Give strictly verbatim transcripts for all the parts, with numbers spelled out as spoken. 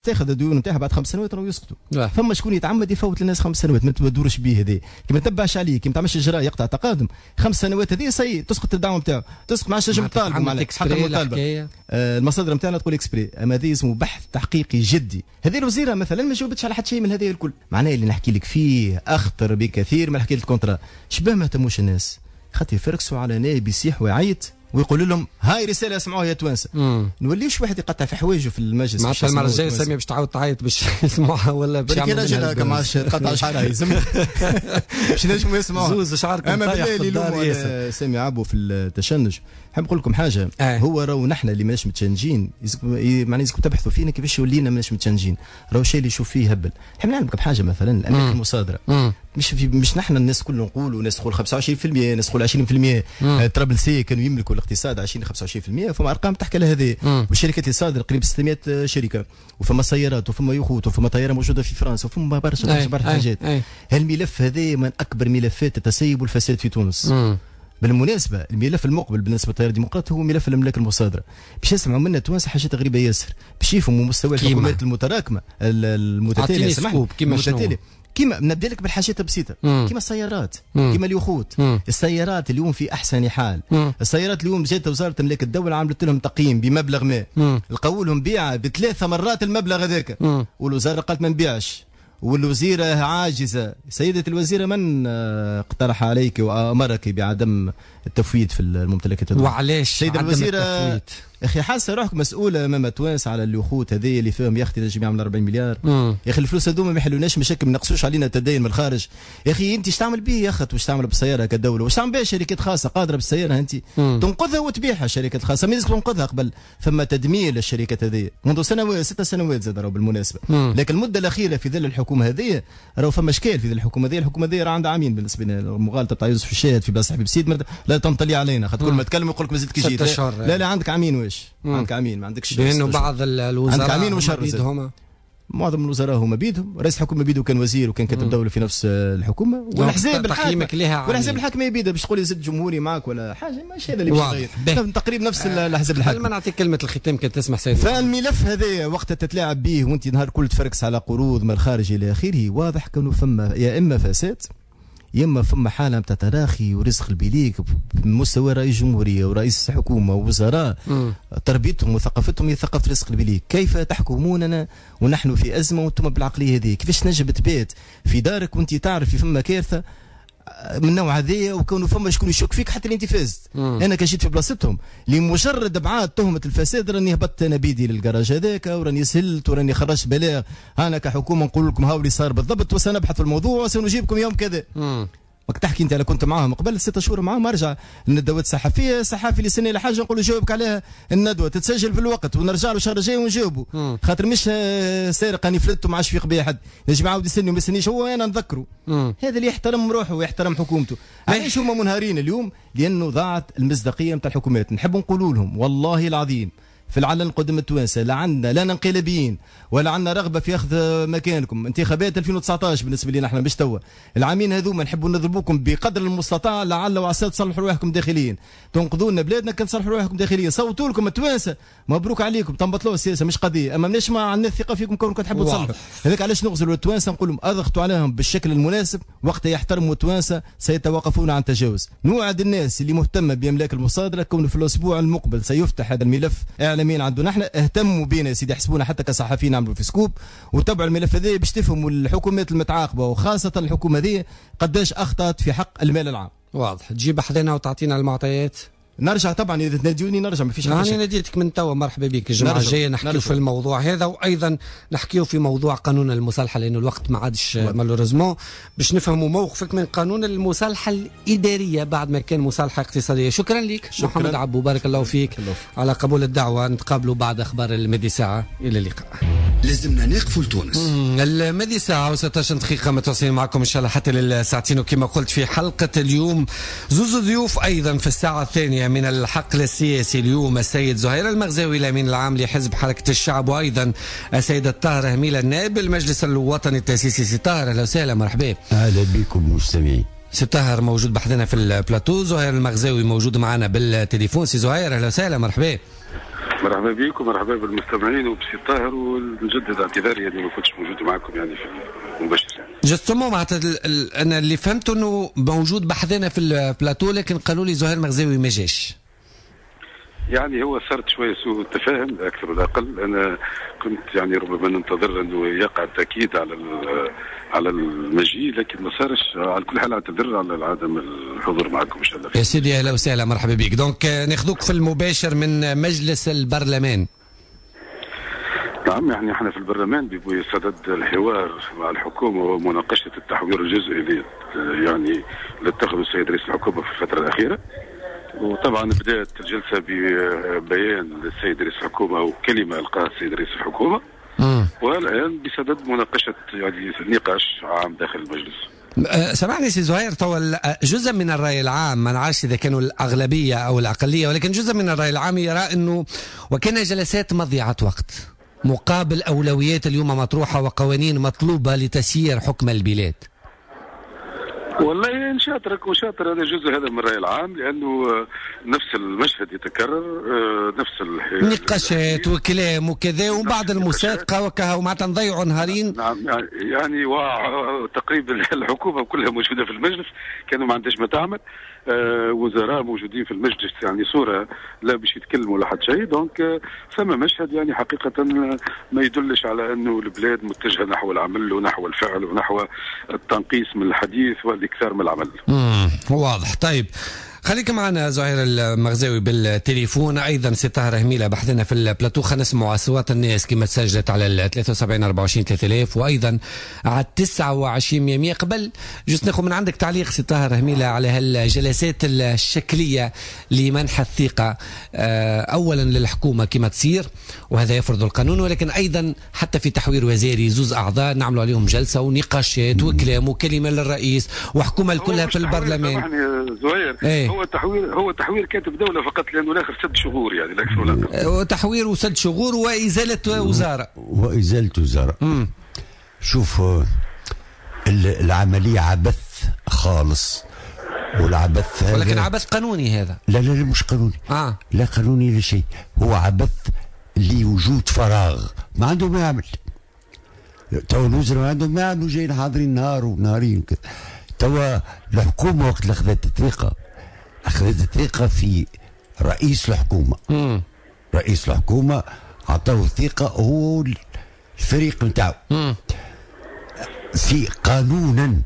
تاخذ الديون نتاعها بعد خمس سنوات راهو يسقطوا. فما شكون يتعمد يفوت للناس خمس سنوات ما تدورش به هذه كي ما تبعش عليه كي ما تعملش اجراء يقطع تقادم خمس سنوات هذه سي تسقط الدعوه نتاعو تسقط ما عادش تنجم تطالب مع حق المطالبه. آه المصادر نتاعنا تقول اكسبري اما هذه اسمه بحث تحقيقي جدي. هذه الوزيره مثلا ما جاوبتش على حتى شيء من هذه الكل. معناه اللي نحكي لك فيه اخطر بكثير من حكايه الكونترا. شبه ما اهتموش الناس خاطر يفركسوا على نائب يصيح ويعيط ويقول لهم هاي رساله اسمعوها يا توانسه. نوليوش واحد يقطع في حوايجه في المجلس. معناتها المره الجايه ساميه باش تعاود تعيط باش يسمعوها ولا باش يعملوا راجل هكا ما عادش تقطع شعرها يلزم باش نجموا يسمعوها. زوز شعركم اما بالله سامي عبو في التشنج نحب نقول لكم حاجه. آه. هو راهو نحن اللي ماناش متشنجين معناها لازمكم تبحثوا فينا كيفاش ولينا ماناش متشنجين. راهو الشيء اللي يشوف فيه هبل. نحب نعلمكم بحاجه مثلا الاملاك المصادره مش في مش نحن الناس كل نقولوا ناس تقول خمسة وعشرين بالمئة ناس تقول عشرين بالمئة. ترابل سي كانوا يملكوا الاقتصاد عشرين خمسة وعشرين بالمئة فما ارقام تحكي على هذه. والشركات اللي صادر قريب ستمئة شركه وفما سيارات وفما يخوت وفما طياره موجوده في فرنسا وفما برشا برشا برشا حاجات. هالملف هذا من اكبر ملفات التسيب والفساد في تونس. مم. بالمناسبه الملف المقبل بالنسبه للتيار الديمقراطي هو ملف الاملاك المصادره. باش يسمعوا منا التوانسه حاجات غريبه ياسر باش يفهموا مستوى الحكومات المتراكمه المتتاليه. سمحوا كيما شنو كيما نبدا لك بالحاجات البسيطه كيما السيارات كيما اليخوت. السيارات اليوم في احسن حال. مم. السيارات اليوم جات وزاره املاك الدوله عملت لهم تقييم بمبلغ ما لقوا لهم بيعه بثلاثه مرات المبلغ هذاك والوزاره قالت ما نبيعش والوزيره عاجزه. سيده الوزيره من اقترح عليك وامرك بعدم التفويض في الممتلكات الدولية؟ وعلاش سيده الوزيره اخي حاسه روحك مسؤوله امام توانس على اليخوت هذه اللي فيهم يا اختي تنجم يعمل أربعين مليار. مم. يا اخي الفلوس هذوما ما يحلوناش مشاكل ما نقصوش علينا تدين من الخارج. يا اخي انت ايش تعمل به يا اخي واش تعمل بالسياره كدوله واش تعمل بها شركات خاصه قادره بالسياره انت تنقذها وتبيعها شركات خاصه ما تنقذها قبل فما تدمير للشركات هذه منذ سنوات ست سنوات زاد راهو بالمناسبه. مم. لكن المده الاخيره في ظل الحكومه هذه راهو فما اشكال في ظل الحكومه هذه. الحكومه هذه راه عندها عامين بالنسبه لنا المغالطه تاع يوسف الشاهد في بلاصه حبيب سيد لا تنطلي علينا خاطر كل ما تكلم يقول لك مازلت كي جيت. لا, لا لا عندك عامين واش عندك عامين ما عندكش لانه بعض الوزراء بيدهم معظم الوزراء هما بيدهم رئيس الحكومه بيدو كان وزير وكان كاتب دوله في نفس الحكومه والاحزاب الحاكمه والاحزاب الحاكمه بيدها باش تقول زد جمهوري معك ولا حاجه ماشي هذا اللي باش تقريبا نفس آه الاحزاب الحاكمه. ما نعطيك كلمه الختام كان تسمح سيدي. فالملف هذا وقت تتلاعب به وانت نهار كل تفركس على قروض من الخارج الى اخره واضح كانوا فما يا اما فساد يما فما حاله نتاع تراخي ورزق البليك بمستوى رئيس جمهوريه ورئيس حكومه ووزراء تربيتهم وثقافتهم هي ثقافه رزق البليك. كيف تحكموننا ونحن في ازمه وانتم بالعقليه هذه؟ كيفاش تنجم تبات في دارك وانت تعرف فما كارثه من النوع هذايا وكونوا فما شكون يشك فيك حتى اللي انت فازت. انا كان جيت في بلاصتهم لمجرد ابعاد تهمه الفساد راني هبطت انا بيدي للكراج هذاك وراني سهلت وراني خرجت بلاغ انا كحكومه نقول لكم هاو اللي صار بالضبط وسنبحث في الموضوع وسنجيبكم يوم كذا. وقت تحكي انت انا كنت معاهم قبل ست شهور معاهم ارجع للندوات الصحفيه الصحافي اللي سني لحاجه نقول له جاوبك عليها الندوه تتسجل في الوقت ونرجع له الشهر الجاي ونجاوبه خاطر مش سارق اني فلت وما عادش في قبيه حد نجم عاود يسني وما يسنيش هو انا نذكره. هذا اللي يحترم روحه ويحترم حكومته. علاش هما منهارين اليوم؟ لانه ضاعت المصداقيه نتاع الحكومات. نحب نقول لهم والله العظيم في العلن قدام التوانسه لا عندنا لا انقلابيين ولا عندنا رغبه في اخذ مكانكم. انتخابات ألفين وتسعطاش بالنسبه لنا احنا مش توا العامين هذوما نحبوا نضربوكم بقدر المستطاع لعل وعسى تصلحوا روحكم داخليا تنقذوا لنا بلادنا كان تصلحوا روحكم داخليا صوتوا لكم التوانسه مبروك عليكم تنبطلوا السياسه مش قضيه اما ماناش ما عندنا ثقه فيكم كونكم تحبوا تصلحوا. هذاك علاش نغزلوا التوانسه نقول لهم اضغطوا عليهم بالشكل المناسب وقت يحترموا التوانسه سيتوقفون عن التجاوز. نوعد الناس اللي مهتمه باملاك المصادره كون في الاسبوع المقبل سيفتح هذا الملف اعلاميا عندنا احنا اهتموا بينا يا سيدي يحسبونا حتى كصحفيين نعملوا في سكوب وتابعوا الملف هذا باش تفهموا الحكومات المتعاقبه وخاصه الحكومه هذه قداش اخطات في حق المال العام. واضح. تجيب حذنا وتعطينا المعطيات. نرجع طبعا اذا تنادوني نرجع ما فيش حاجه. انا ناديتك من توا مرحبا بك الجمعه الجايه نحكيو في الموضوع هذا وايضا نحكيو في موضوع قانون المصالحه لانه الوقت ما عادش مالوريزمون باش نفهموا موقفك من قانون المصالحه الاداريه بعد ما كان مصالحه اقتصاديه. شكرا لك شكرا. محمد عبو بارك الله فيك الله. على قبول الدعوه. نتقابلوا بعد اخبار المدي ساعه. الى اللقاء. لازمنا نقفوا لتونس. المدي ساعه وستة عشر دقيقه متواصلين معكم ان شاء الله حتى للساعتين وكما قلت في حلقه اليوم زوز ضيوف ايضا في الساعه الثانيه من الحقل السياسي. اليوم السيد زهير المغزاوي الامين العام لحزب حركه الشعب وايضا السيد الطاهر هميله نائب المجلس الوطني التاسيسي. سي طاهر اهلا وسهلا مرحبا. اهلا بكم مستمعين. سي طاهر موجود بحثنا في البلاتو، زهير المغزاوي موجود معنا بالتليفون. سي زهير اهلا وسهلا، مرحبا. مرحبا بكم، مرحبا بالمستمعين وبسي طاهر، ونجدد اعتذاري اني ما كنتش موجود معكم يعني في المباشر. جستمو معناتها انا اللي فهمته انه موجود بحثنا في البلاتو، لكن قالوا لي زهير المغزاوي ما جاش. يعني هو صارت شويه سوء تفاهم لا اكثر ولا اقل. انا كنت يعني ربما ننتظر انه يقع التاكيد على على المجيء، لكن ما صارش. على كل حال اعتذر على عدم الحضور معكم ان شاء الله. يا سيدي اهلا وسهلا، مرحبا بك. دونك ناخذوك في المباشر من مجلس البرلمان. نعم، يعني احنا في البرلمان بصدد الحوار مع الحكومه ومناقشه التحوير الجزئي اللي يعني اللي اتخذه السيد رئيس الحكومه في الفتره الاخيره. وطبعا بدات الجلسه ببيان للسيد رئيس الحكومه او كلمه القاها السيد رئيس الحكومه، والان بصدد مناقشه يعني نقاش عام داخل المجلس. سمعني سي زهير، طول جزء من الرأي العام، ما نعرفش إذا كانوا الأغلبية أو الأقلية، ولكن جزء من الرأي العام يرى أنه وكان جلسات مضيعة وقت مقابل أولويات اليوم مطروحة وقوانين مطلوبة لتسيير حكم البلاد. والله شاطرك وشاطر، هذا جزء هذا من الرأي العام، لأنه نفس المشهد يتكرر، نفس النقاشات وكلام وكذا، وبعض المساقة وكها ومعناتها نضيعوا نهارين. نعم يعني وتقريبا الحكومة كلها موجودة في المجلس، كانوا ما عندهاش ما تعمل. آه وزراء موجودين في المجلس، يعني صورة لا باش يتكلموا ولا حد شيء. دونك آه ثم مشهد يعني حقيقة ما يدلش على أنه البلاد متجهة نحو العمل ونحو الفعل ونحو التنقيص من الحديث والإكثار من العمل. امم واضح. طيب خليك معنا زهير المغزاوي بالتليفون. ايضا سي طاهر هميله بحثنا في البلاتو. خلينا نسمعوا اصوات الناس كما تسجلت على ال ثلاثة وسبعين أربعة وعشرين ثلاثة آلاف وايضا على تسعة وعشرين مئة. قبل جست ناخذ من عندك تعليق سي طاهر هميله على هالجلسات الشكليه لمنح الثقه اولا للحكومه كما تصير وهذا يفرض القانون، ولكن ايضا حتى في تحوير وزاري زوز اعضاء نعملوا عليهم جلسه ونقاشات وكلام وكلمه للرئيس وحكومه الكلها في البرلمان. زهير ايه؟ هو تحوير هو تحوير كاتب دوله فقط، لانه الاخر سد شغور يعني لا ولا تحوير وسد شغور وازاله وزاره وازاله وزاره. امم شوف العمليه عبث خالص، والعبث هذا ولكن عبث قانوني هذا. لا لا لا مش قانوني. آه. لا قانوني لا شيء، هو عبث لوجود فراغ ما عندهم ما يعمل. تو الوزراء ما عندهم ما يعملوا، جايين حاضرين نهار ونهارين وكذا. توا الحكومه وقت اللي اخذت الثقه اخذت الثقه في رئيس الحكومه. مم. رئيس الحكومه اعطاه الثقه هو الفريق نتاعو. في قانونا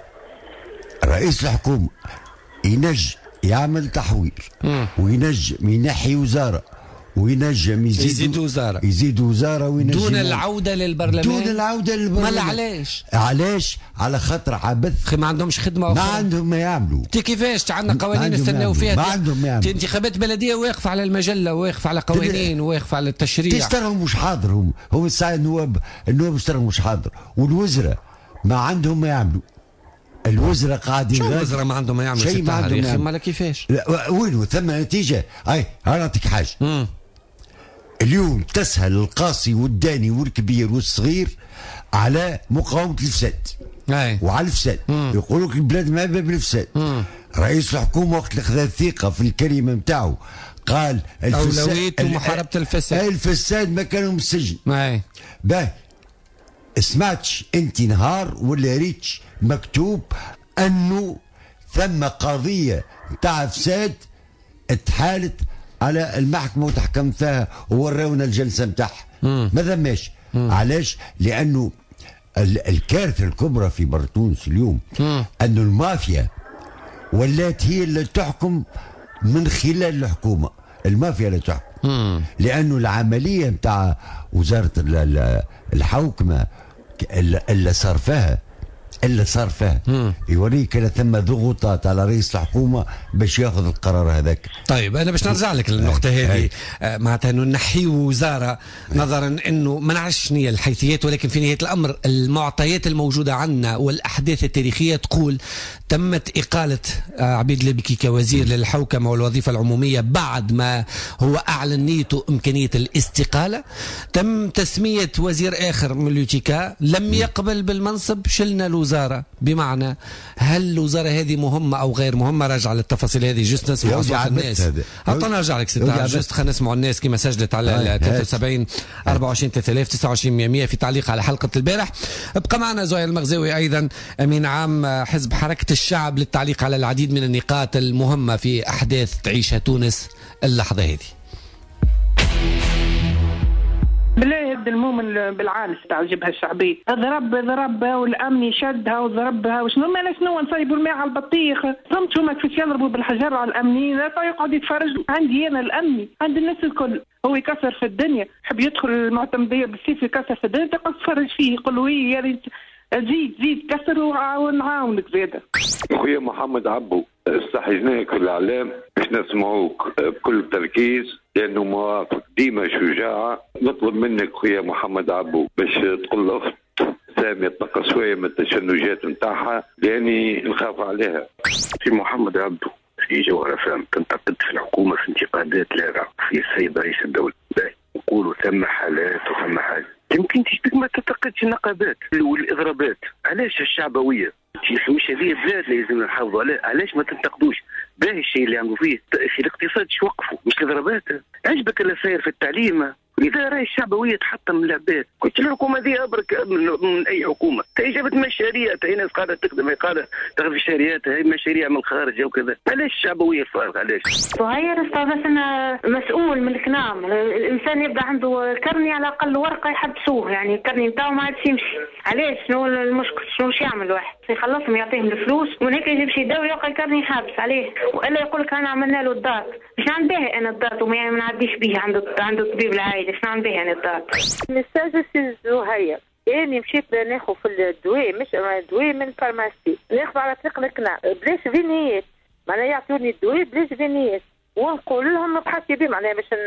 رئيس الحكومه ينجم يعمل تحوير وينجم ينحي وزاره وينجم يزيد, يزيد وزاره يزيد وزاره وينجم دون العوده للبرلمان. دون العوده للبرلمان. ما علاش؟ علاش؟ على خاطر عبث. ما عندهمش خدمه أخرى. ما عندهم ما يعملوا. انت كيفاش عندنا قوانين نستناو فيها؟ ما عندهم ما يعملوا. انتخابات بلديه واقف على المجله واقف على قوانين واقف على التشريع. تشتغلوا مش حاضر. هم هم الساعه النواب النواب اشتغلوا مش حاضر، والوزراء ما عندهم ما يعملوا. الوزراء قاعدين شو الوزراء ما عندهم ما يعملوا؟ شيء ما عندهم يا اخي مالك كيفاش؟ وينو ثم نتيجه. اي انا نعطيك حاجه. مم. اليوم تسهل القاصي والداني والكبير والصغير على مقاومه الفساد. اي وعلى الفساد يقولوا لك البلاد ما باب الفساد. رئيس الحكومه وقت اللي خذا الثقه في الكلمه نتاعو قال اولويته محاربه الفساد. الفساد ما كانوا من السجن. اي باهي سمعتش انت نهار ولا ريتش مكتوب انه ثم قضيه نتاع فساد اتحالت على المحكمه وتحكم فيها وورونا الجلسه نتاعها؟ ما ثماش. علاش؟ لانه الكارثه الكبرى في بر تونس اليوم انه المافيا ولات هي اللي تحكم من خلال الحكومه. المافيا اللي تحكم لانه العمليه نتاع وزاره الحوكمه اللي صار فيها اللي صار فيها يوريك ان ثم ضغوطات على رئيس الحكومه باش ياخذ القرار هذاك. طيب انا باش نرجع لك للنقطه هذه، معناتها انه نحيو وزاره نظرا انه ما نعرفش شنو هي الحيثيات، ولكن في نهايه الامر المعطيات الموجوده عندنا والاحداث التاريخيه تقول تمت اقاله عبيد لبكي كوزير للحوكمه والوظيفه العموميه بعد ما هو اعلن نيته امكانيه الاستقاله. تم تسميه وزير اخر من لوتيكا لم يقبل بالمنصب، شلنا الوزاره الوزارة، بمعنى هل الوزارة هذه مهمة أو غير مهمة؟ راجع للتفاصيل هذه جست نسمع أصوات الناس. هاتوا نرجع لك ستة جست خلينا نسمع الناس كما سجلت على ثلاثة وسبعين أربعة وعشرين ثلاثة آلاف تسعة وعشرين مئة في تعليق على حلقة البارح. ابقى معنا زهير المغزاوي أيضا أمين عام حزب حركة الشعب للتعليق على العديد من النقاط المهمة في أحداث تعيشها تونس اللحظة هذه. بالله يبدا المؤمن بالعانس تاع الجبهه الشعبيه، ضرب ضربها والامن يشدها وضربها وشنو ما شنو نصيبوا الماء على البطيخ، فهمت هما كيفاش يضربوا بالحجر على الامنيين، يقعد يتفرج. عندي انا الامني عند الناس الكل هو يكسر في الدنيا، يحب يدخل المعتمديه بالسيف يكسر في الدنيا، تقعد تفرج فيه يقول له يا ريت زيد زيد كسر ونعاونك زياده. خويا محمد عبو استحيزناك في الاعلام باش نسمعوك بكل تركيز لانه مواقف ديما شجاعه. نطلب منك خويا محمد عبو باش تقول لاخت ساميه تنقص شويه من التشنجات نتاعها لاني نخاف عليها. في محمد عبدو في جوهر فهم تنتقد في الحكومه في انتقادات لاذعه في السيد رئيس الدوله، يقولوا ثم حالات وثم حالات. يمكن تشتك ما تنتقدش النقابات والاضرابات، علاش الشعبويه؟ مش هذه بلاد لازم نحافظوا عليها، علاش ما تنتقدوش؟ باهي الشيء اللي عملوا فيه في الاقتصاد شو وقفوا؟ مش الاضرابات. عجبك اللي صاير في التعليم؟ إذا راهي الشعبوية تحطم العباد، قلت الحكومة ذي أبرك من, من أي حكومة. تاي جابت مشاريع، تاي ناس قاعدة تخدم، قاعدة تاخذ مشاريعات، هاي مشاريع من الخارج وكذا. علاش الشعبوية الفارغة؟ علاش؟ صغير استاذ أنا مسؤول من الكنام، الإنسان يبدأ عنده كرني على الأقل ورقة يحبسوه، يعني الكرني نتاعو ما عادش يمشي. علاش؟ شنو المشكل؟ شنو باش يعمل واحد؟ يخلصهم يعطيهم الفلوس ومن هيك يجيب شي دواء يلقى الكرني حابس عليه، وإلا يقول لك أنا عملنا له الدار، مش نعمل بها أنا الدار وما نعديش بيه عنده عنده الطبيب العائلي، مش نعمل بها أنا الدار. مساج سي زهير يعني مشيت ناخذ في الدواء، مش الدواء من الفارماسي، ناخذ على طريق القناع بلاش فينيات، معناها يعطوني الدواء بلاش فينيات، ونقول لهم ابحثي به معناها باش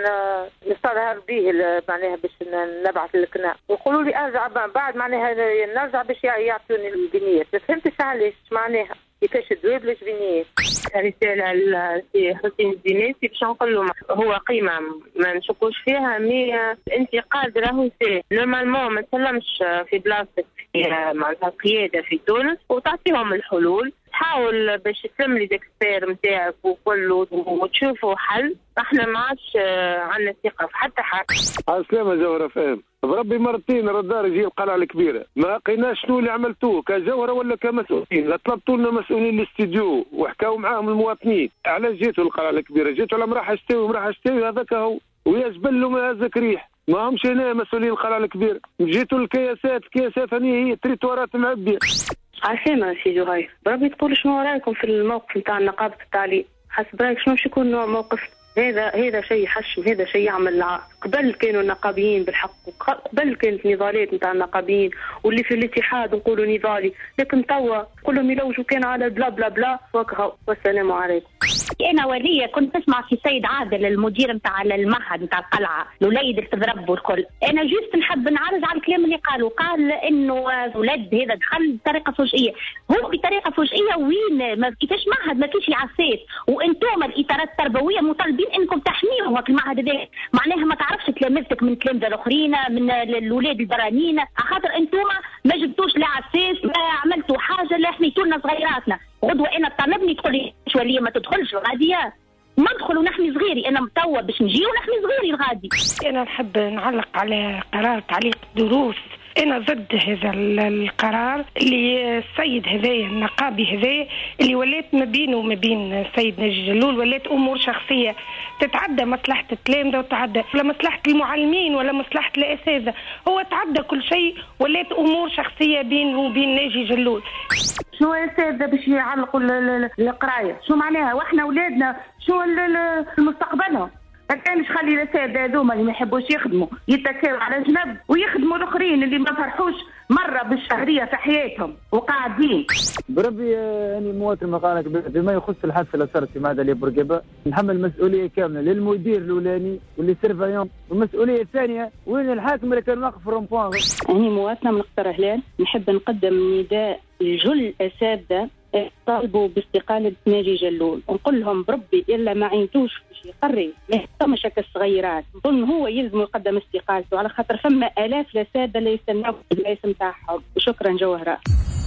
نستظهر به معناها باش نبعث للقناع، ويقولوا لي ارجع بعد معناها نرجع باش يعطوني الفينيات. ما فهمتش علاش معناها كيفاش الدواء بلاش فينيات. رسالة للسي حسين الزيناتي باش نقول له هو قيمة ما نشكوش فيها، مي انت قادرة هو سي نورمالمون ما تسلمش في بلاصتك معناتها القيادة في تونس وتعطيهم الحلول، تحاول باش تسمي ديكسبير نتاعك وكله وتشوفوا حل. احنا ما عادش عندنا ثقة في حتى حد. عالسلامة جوهرة فهم بربي مرتين الردار يجي القلعة الكبيرة، ما لقيناش شنو اللي عملتوه كجوهرة ولا كمسؤولين. طلبتوا لنا مسؤولين الاستديو وحكاوا معاهم المواطنين، علاش جيتوا القلعة الكبيرة؟ جيتوا على مرحة شتاوي مرحة شتاوي هذاك هو ويا جبل له ما هزك ريح، ما همش هنا مسؤولين القلعة الكبيرة. جيتوا الكياسات كياسات هني هي تريتوارات معبية. عسامة سي زهير بربي تقول شنو رايكم في الموقف نتاع نقابة التعليم؟ حسب رايك شنو باش يكون نوع موقف؟ هذا هذا شيء حشم، هذا شيء يعمل لعب. قبل كانوا النقابيين بالحق، قبل كانت نضالات نتاع النقابيين واللي في الاتحاد نقولوا نضالي، لكن توا كلهم يلوجوا كان على بلا بلا بلا وكها. والسلام عليكم. انا وليه كنت نسمع في سيد عادل المدير نتاع المعهد نتاع القلعه الوليد اللي تضرب والكل، انا جيت نحب نعرض على الكلام اللي قالوا، قال انه ولد هذا دخل بطريقه فجئيه، هو بطريقه فجئيه وين ما كيفاش معهد ما فيش عساس، وانتم الاطارات التربويه مطالبين انكم تحميهم هاك المعهد هذا، معناها ما تعرفش تلامذتك من تلامذه الاخرين من الاولاد البرانيين، خاطر انتم ما جبتوش لا عساس ما عملتوا حاجه لا حميتوا لنا صغيراتنا. غدوه انا طلبني تقول لي شويه ما تدخلش غاديه، ما ندخل ونحمي صغيري، انا متوا باش نجي ونحمي صغيري الغادي. انا نحب نعلق على قرار تعليق الدروس. أنا ضد هذا القرار اللي السيد هذايا النقابي هذايا اللي ولات ما بينه وما بين السيد ناجي جلول ولات أمور شخصية تتعدى مصلحة التلامذة وتعدى ولا مصلحة المعلمين ولا مصلحة الأساتذة، هو تعدى كل شيء ولات أمور شخصية بينه وبين ناجي جلول. شو الأساتذة باش يعلقوا القراية؟ شو معناها؟ وإحنا أولادنا شو المستقبلهم؟ ما كانش خلي الأساتذة هذوما اللي ما يحبوش يخدموا يتكلوا على جنب ويخدموا الآخرين اللي ما فرحوش مرة بالشهرية في حياتهم وقاعدين. بربي يعني مواطن مقالك بما يخص الحادثة اللي صارت في معهد بورقيبة نحمل مسؤولية كاملة للمدير الأولاني واللي سيرفايون، والمسؤولية الثانية وين الحاكم اللي كان واقف في الرومبوان. أنا مواطنة من قطر هلال نحب نقدم نداء لجل أساتذة طالبوا باستقالة ناجي جلول، ونقول لهم بربي إلا ما عينتوش باش يقري ما يهتمش هكا الصغيرات، نظن هو يلزم يقدم استقالته على خاطر ثم آلاف الأساتذة اللي يستناو الاسم تاعهم. وشكرا جوهرة.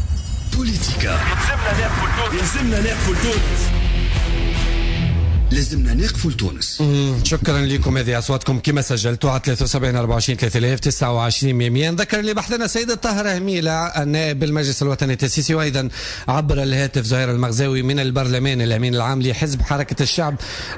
بوليتيكا. يلزمنا نقفل تونس. يلزمنا نقفل تونس. لازمنا نقفل تونس. شكرا لكم. هذه اصواتكم كما سجلتوا على ثلاثة وسبعين أربعة وعشرين ثلاثة آلاف وتسعة وعشرين مئة. نذكر اللي بحثنا سيد الطاهر هميلة النائب بالمجلس الوطني التأسيسي، وايضا عبر الهاتف زهير المغزاوي من البرلمان الامين العام لحزب حركة الشعب.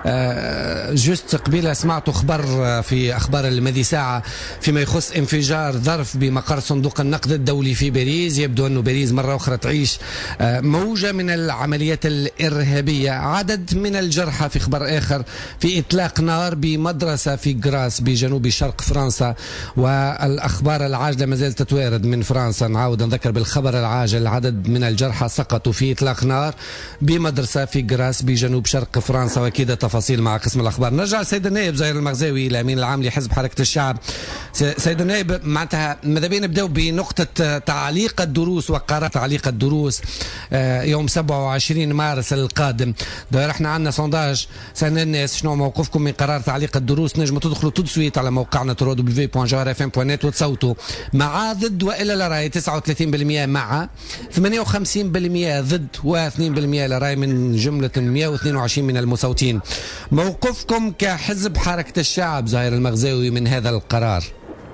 جست قبيله سمعت خبر في اخبار المذي ساعة فيما يخص انفجار ظرف بمقر صندوق النقد الدولي في باريس. يبدو أن باريس مرة أخرى تعيش موجة من العمليات الإرهابية. عدد من الجرحى في خبر آخر في إطلاق نار بمدرسة في غراس بجنوب شرق فرنسا. والأخبار العاجلة ما زالت تتوارد من فرنسا. نعاود نذكر بالخبر العاجل، عدد من الجرحى سقطوا في إطلاق نار بمدرسة في غراس بجنوب شرق فرنسا. وأكيد تفاصيل مع قسم الأخبار. نرجع السيد النائب زهير المغزاوي الأمين العام لحزب حركة الشعب. سيد النائب، معناتها ماذا بينا نبداو بنقطة تعليق الدروس وقرار تعليق الدروس يوم سبعة وعشرين مارس القادم. داير احنا عندنا سونداج سألنا الناس شنو موقفكم من قرار تعليق الدروس. نجموا تدخلوا تدسويت على موقعنا ترو دبليو دوت جار اف ام دوت نت وتصوتوا مع ضد وإلا لا راي. تسعة وثلاثين بالمئة مع، ثمانية وخمسين بالمئة ضد، واثنين بالمئة لا راي من جملة مئة واثنين وعشرين من المصوتين. موقفكم كحزب حركة الشعب زهير المغزاوي من هذا القرار؟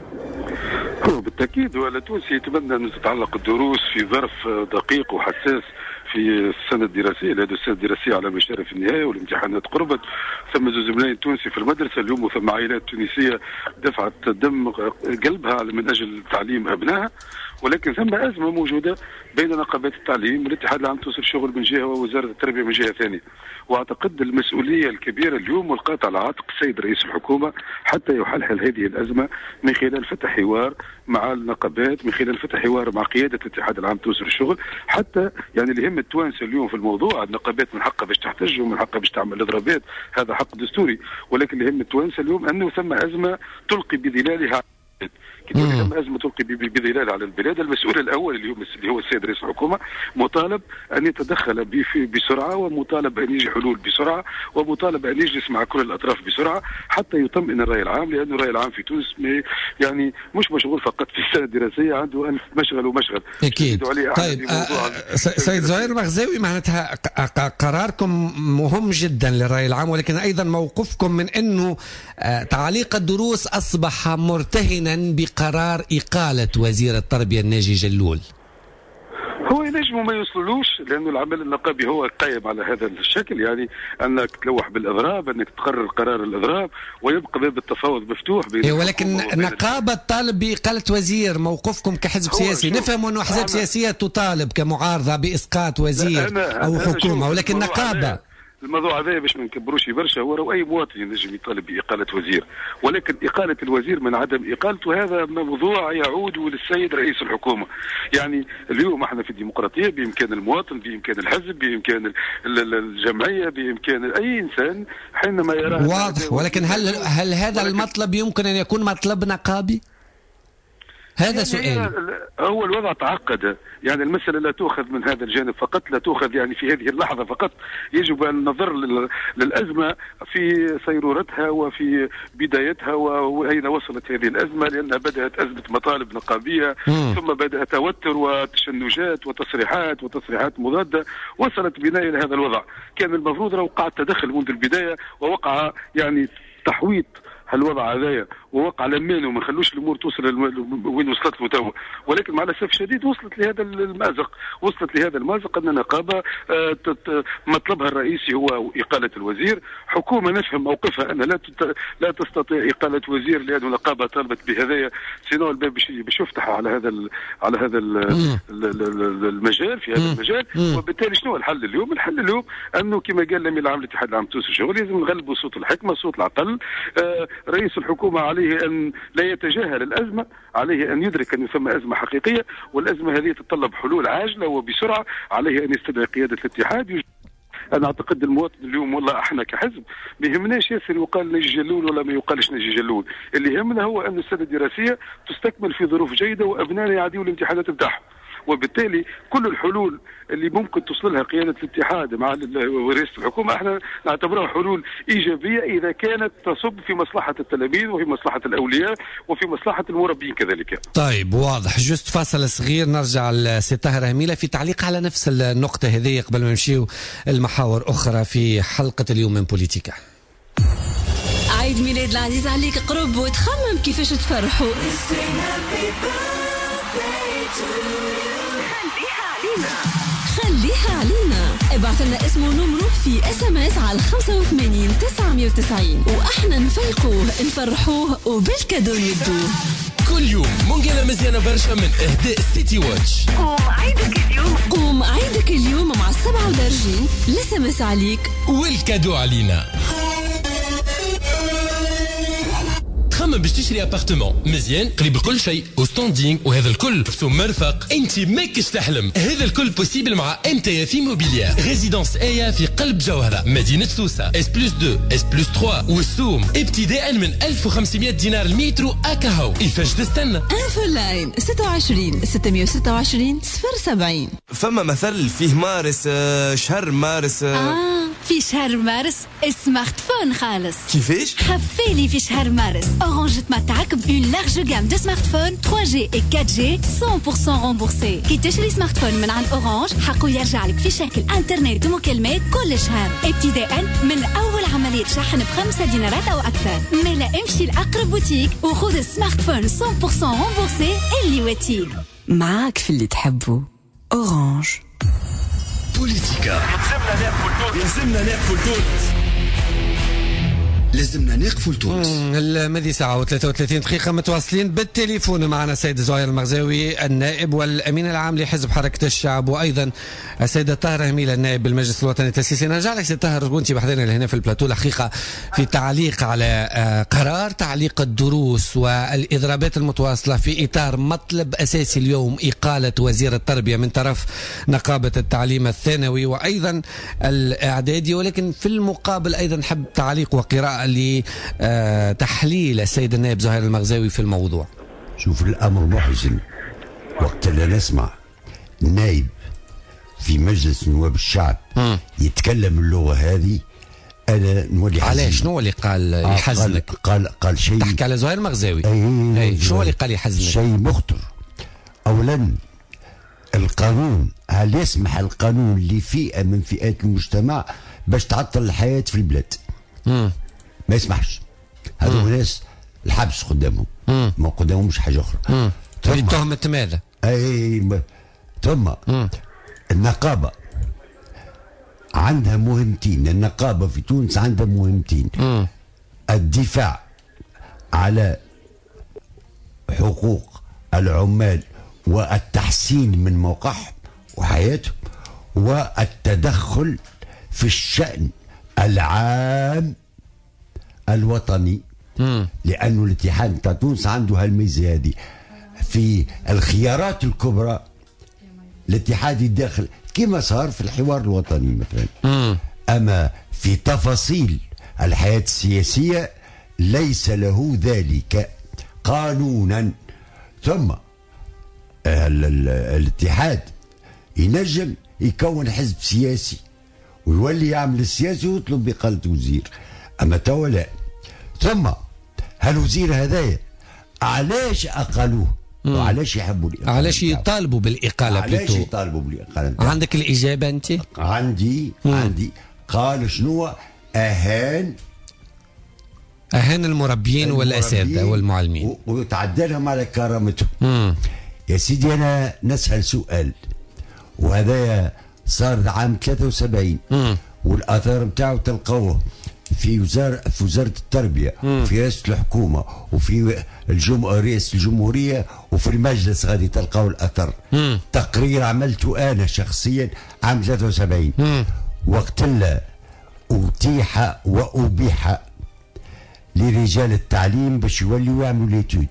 بالتأكيد ولا تونسي يتمنى أن تتعلق الدروس في ظرف دقيق وحساس في السنة الدراسية. هذه السنة الدراسية على مشارف النهاية والامتحانات قربت. ثم زوج ملايين تونسي في المدرسة اليوم، وثم عائلات تونسية دفعت دم قلبها من أجل تعليم أبنائها. ولكن ثم أزمة موجودة بين نقابات التعليم والاتحاد العام توصل الشغل من جهة ووزارة التربية من جهة ثانية. وأعتقد المسؤولية الكبيرة اليوم والقاة على عاتق السيد رئيس الحكومة حتى يحلحل هذه الأزمة من خلال فتح حوار مع النقابات، من خلال فتح حوار مع قيادة الاتحاد العام توصل الشغل. حتى يعني اللي هم التوانسة اليوم في الموضوع، النقابات من حقها باش تحتج ومن حقها باش تعمل اضرابات، هذا حق دستوري. ولكن اللي هم التوانسة اليوم أنه ثم أزمة تلقي بظلالها ثم أزمة تلقي بظلال على البلاد. المسؤول الأول اللي هو اللي هو السيد رئيس الحكومة مطالب أن يتدخل بسرعة، ومطالب أن يجي حلول بسرعة، ومطالب أن يجلس مع كل الأطراف بسرعة حتى يطمئن الرأي العام. لأن الرأي العام في تونس يعني مش مشغول فقط في السنة الدراسية، عنده ألف مشغل ومشغل. أكيد. طيب آه سيد زهير المغزاوي، معناتها قراركم مهم جدا للرأي العام، ولكن أيضا موقفكم من أنه آه تعليق الدروس أصبح مرتهنا بقرار إقالة وزير التربية الناجي جلول. هو ينجموا ما يوصلوش، لأنه العمل النقابي هو قائم على هذا الشكل، يعني أنك تلوح بالإضراب، أنك تقرر قرار الإضراب ويبقى باب التفاوض مفتوح بين. إيه ولكن نقابة طالب بإقالة وزير. موقفكم كحزب سياسي؟ نفهم أنه أحزاب سياسية تطالب كمعارضة بإسقاط وزير أنا أو أنا حكومة، ولكن نقابة الموضوع هذا باش ما نكبروش برشا. هو راه اي مواطن ينجم يطالب باقاله وزير، ولكن اقاله الوزير من عدم اقالته هذا موضوع يعود للسيد رئيس الحكومه. يعني اليوم احنا في الديمقراطيه، بامكان المواطن، بامكان الحزب، بامكان الجمعيه، بامكان اي انسان حينما يرى. واضح. ولكن هل هل هذا المطلب يمكن ان يكون مطلب نقابي؟ هذا يعني سؤال. هو الوضع تعقد، يعني المسألة لا تؤخذ من هذا الجانب فقط، لا تؤخذ يعني في هذه اللحظة فقط. يجب أن ننظر للأزمة في صيرورتها وفي بدايتها وأين وصلت هذه الأزمة، لأنها بدأت أزمة مطالب نقابية م. ثم بدأ توتر وتشنجات وتصريحات وتصريحات مضادة وصلت بنا إلى هذا الوضع. كان المفروض لو وقع التدخل منذ البداية ووقع يعني تحويط هالوضع هذايا ووقع لمان وما خلوش الامور توصل وين وصلت له توا. ولكن مع الاسف الشديد وصلت لهذا المازق، وصلت لهذا المازق ان نقابه مطلبها الرئيسي هو اقاله الوزير. حكومه نفهم موقفها انها لا لا تستطيع اقاله وزير لان النقابه طالبت بهذايا، سينو الباب باش يفتح على هذا على هذا المجال في هذا المجال. وبالتالي شنو الحل اليوم؟ الحل اليوم انه كما قال الامين العام للاتحاد العام التونسي الشغل لازم نغلبوا صوت الحكمه، صوت العقل. رئيس الحكومة عليه أن لا يتجاهل الأزمة، عليه أن يدرك أن ثم أزمة حقيقية، والأزمة هذه تتطلب حلول عاجلة وبسرعة. عليه أن يستدعي قيادة الاتحاد. أنا أعتقد المواطن اليوم والله احنا كحزب ما يهمناش ياسر يقال نجي جلول ولا ما يقالش نجي جلول، اللي يهمنا هو أن السنة الدراسية تستكمل في ظروف جيدة وأبنائنا يعديوا الامتحانات بتاعهم. وبالتالي كل الحلول اللي ممكن توصلها قيادة الاتحاد مع رئاسة الحكومة احنا نعتبرها حلول إيجابية إذا كانت تصب في مصلحة التلاميذ وفي مصلحة الأولياء وفي مصلحة المربين كذلك. طيب واضح. جست فاصل صغير نرجع لسي طاهر هميلة في تعليق على نفس النقطة هذه قبل ما نمشيو المحاور أخرى في حلقة اليوم من بوليتيكا. عيد ميلاد العزيز عليك قرب وتخمم كيفاش تفرحوا. خليها علينا. ابعث لنا اسم ونمره في اس ام اس على خمسة وثمانين تسعمية وتسعين واحنا نفيقوه نفرحوه وبالكادو ندوه. كل يوم منقذة مزيانة برشا من اهداء سيتي واتش. قوم عيدك اليوم قوم عيدك اليوم مع السبعة ودرجين الاس ام اس عليك والكادو علينا. تخمم باش تشري ابارتمون مزيان قريب لكل شيء وستاندينغ وهذا الكل ثم مرفق انت ماكش تحلم. هذا الكل بوسيبل مع انتيا في موبيليير ريزيدونس ايا في قلب جوهرة مدينة سوسة اس بلس اثنين اس بلس ثلاثة والسوم ابتداء من ألف وخمسمية دينار المترو اكاهو. كيفاش تستنى؟ انفو لاين ستة وعشرين ستمية وستة وعشرين صفر سبعين. فما مثل فيه مارس شهر مارس آه في شهر مارس سمارت فون خالص. كيفاش؟ خفيلي في شهر مارس أورانج تمتعك بune large gamme de smartphones trois G et quatre G cent pour cent remboursés. كي تشري سمارت فون من عند أورانج حقه يرجع لك في شكل انترنت ومكالمات كل شهر ابتداء من أول عملية شحن بخمسة دينارات أو أكثر. مالا امشي لأقرب بوتيك وخذ السمارت فون مية بالمية remboursé اللي يواتيك. معاك في اللي تحبه أورانج. بوليتيكا لازمنا نقفل تونس. لازمنا نقفل تونس. المذي ساعة وثلاثة وثلاثين دقيقة متواصلين بالتليفون معنا السيد زهير المغزاوي النائب والأمين العام لحزب حركة الشعب وأيضا السيدة طاهر هميلة النائب بالمجلس الوطني التأسيسي. نرجع لك سيد طاهر وانت بحضرنا هنا في البلاتو الحقيقة في تعليق على قرار تعليق الدروس والإضرابات المتواصلة في إطار مطلب أساسي اليوم إقالة وزير التربية من طرف نقابة التعليم الثانوي وأيضا الإعدادي، ولكن في المقابل أيضا حب تعليق وقراءة لتحليل السيد النائب زهير المغزاوي في الموضوع. شوف الأمر محزن وقت اللي نسمع نائب في مجلس نواب الشعب م. يتكلم اللغة هذه أنا نولي حزن. علاش شنو اللي قال يحزنك؟ قال قال, قال شيء تحكي على زهير المغزاوي. أي أي شنو اللي قال يحزنك؟ شيء مخطر. أولا القانون، هل يسمح القانون لفئة من فئات المجتمع باش تعطل الحياة في البلاد؟ مم. ما يسمحش. هذو ناس الحبس قدامهم، مم. ما قدامهمش حاجة أخرى. ثم تهمة ماذا؟ أي ثم النقابة عندها مهمتين. النقابة في تونس عندها مهمتين: مم. الدفاع على حقوق العمال والتحسين من موقعهم وحياتهم، والتدخل في الشأن العام الوطني. مم. لأنه الاتحاد بتاع تونس عنده هالميزة هذه في الخيارات الكبرى. الاتحاد يدخل كما صار في الحوار الوطني مثلا. مم. أما في تفاصيل الحياة السياسية ليس له ذلك قانونا. ثم ال ال الاتحاد ينجم يكون حزب سياسي ويولي يعمل السياسي ويطلب بإقالة وزير، أما توا لا. ثم هالوزير هذايا علاش أقالوه وعلاش يحبوا الإقالة؟ علاش يطالبوا بالإقالة؟ علاش يطالبوا بالإقالة؟ عندك الإجابة أنت؟ عندي مم. عندي. قال شنو؟ أهان أهان المربيين والأساتذة والمعلمين وتعدى لهم على كرامتهم. يا سيدي أنا نسأل سؤال، وهذا صار عام ثلاثة وسبعين مم. والآثار نتاعو تلقوه في وزارة في وزارة التربية، مم. في رئاسة الحكومة، وفي الجم... رئاسة الجمهورية، وفي المجلس غادي تلقاو الأثر. مم. تقرير عملته أنا شخصيا عام ثلاثة وسبعين. مم. وقت لا أتيح وأبيح لرجال التعليم باش يوليوا يعملوا ليتود.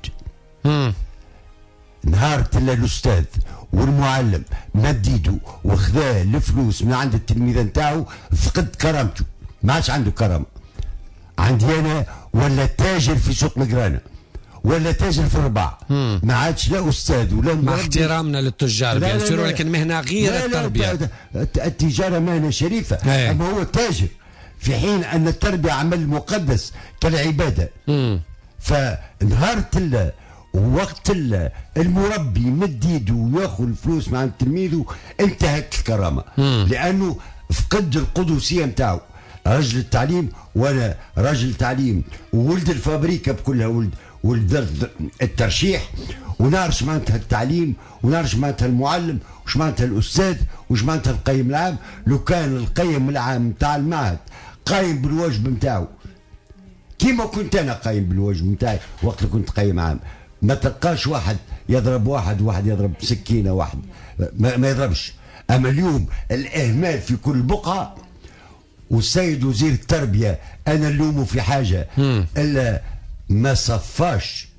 نهار تلا الأستاذ والمعلم مد يدو وخذاه الفلوس من عند التلميذ نتاعو، فقد كرامته، ما عادش عنده كرامة. عندي أنا ولا تاجر في سوق القرانة ولا تاجر في الربع، ما عادش لا استاذ ولا مع احترامنا للتجار بيان سور، ولكن مهنه غير لا التربيه. لا التجاره مهنه شريفه، هي. اما هو تاجر، في حين ان التربيه عمل مقدس كالعباده. مم. فنهار وقت المربي يمد يده وياخذ الفلوس مع تلميذه انتهت الكرامه، مم. لانه فقد القدسيه نتاعو. رجل التعليم، وانا رجل تعليم وولد الفابريكا بكلها، ولد ولد الترشيح، ونعرف معناتها التعليم، ونعرف معناتها المعلم، وش معناتها الاستاذ، وش معناتها القيم العام. لو كان القيم العام نتاع المعهد قايم بالواجب نتاعو كيما كنت انا قايم بالواجب نتاعي وقت اللي كنت قايم عام، ما تلقاش واحد يضرب واحد، واحد يضرب سكينه، واحد ما, ما يضربش. اما اليوم الاهمال في كل بقعه، والسيد وزير التربيه انا نلومه في حاجه الا ما صفاش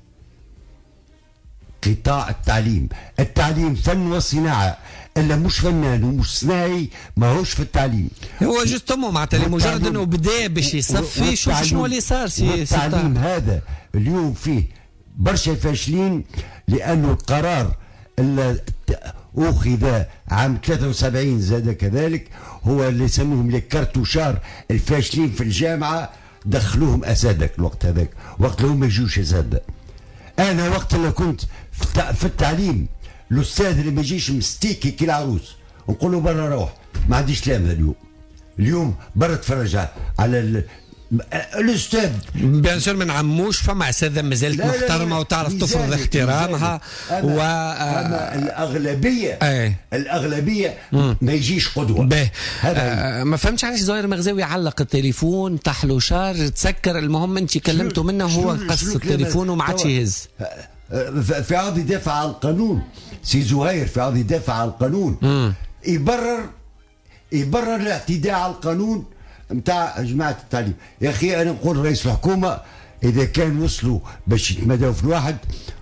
قطاع التعليم. التعليم فن وصناعه، الا مش فنان ومش صناعي ماهوش في التعليم. هو جوستومون معناتها لمجرد انه بدا باش يصفي، شوف شنو اللي صار. سي التعليم هذا اليوم فيه برشا فاشلين، لانه القرار اللي اخذ عام ثلاثة وسبعين زاد كذلك هو اللي يسموهم لي كارتوشار الفاشلين في الجامعه، دخلوهم اساتذه الوقت هذاك، وقت لهم ما يجوش اساتذه. انا وقت اللي كنت في التعليم الاستاذ اللي ما يجيش مستيكي كي العروس نقول له برا روح، ما عنديش لامذه اليوم. اليوم برا تفرج على الاستاذ بيان سور. ما نعموش، فما اساتذه مازالت محترمه وتعرف تفرض احترامها. و اما الاغلبيه أي. الاغلبيه مم. ما يجيش قدوه. به آه ما فهمتش علاش زهير المغزاوي علق التليفون تحلوشار تسكر. المهم انت كلمته منه هو قص التليفون وما عادش يهز. في عوض يدافع عن القانون سي زهير، في عوض يدافع عن القانون مم. يبرر يبرر الاعتداء على القانون نتاع جماعه التعليم. يا اخي انا نقول رئيس الحكومه اذا كان وصلوا باش يتمداوا في الواحد،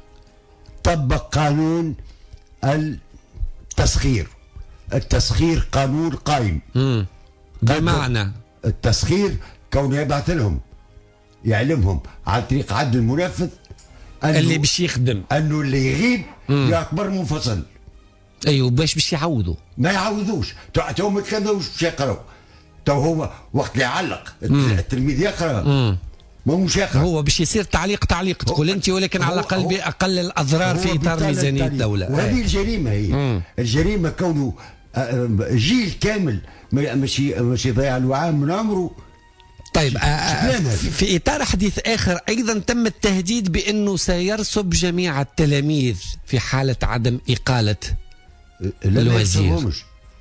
طبق قانون التسخير. التسخير قانون قائم، بمعنى التسخير كونه يبعث لهم يعلمهم عن طريق عدل المنفذ اللي باش يخدم انه اللي يغيب يعتبر منفصل. ايوه باش باش يعوضوا، ما يعوضوش. تو ما تكلموش باش يقراوا، تو هو وقت اللي يعلق التلميذ يقرا ما مش يقرا، هو باش يصير تعليق تعليق تقول انت، ولكن على الاقل باقل الاضرار في اطار ميزانيه الدوله. وهذه الجريمه هي مم. الجريمه كونه جيل كامل ماشي ماشي ضيع الوعام من عمره. طيب آه في اطار حديث اخر ايضا تم التهديد بانه سيرسب جميع التلاميذ في حاله عدم اقاله الوزير.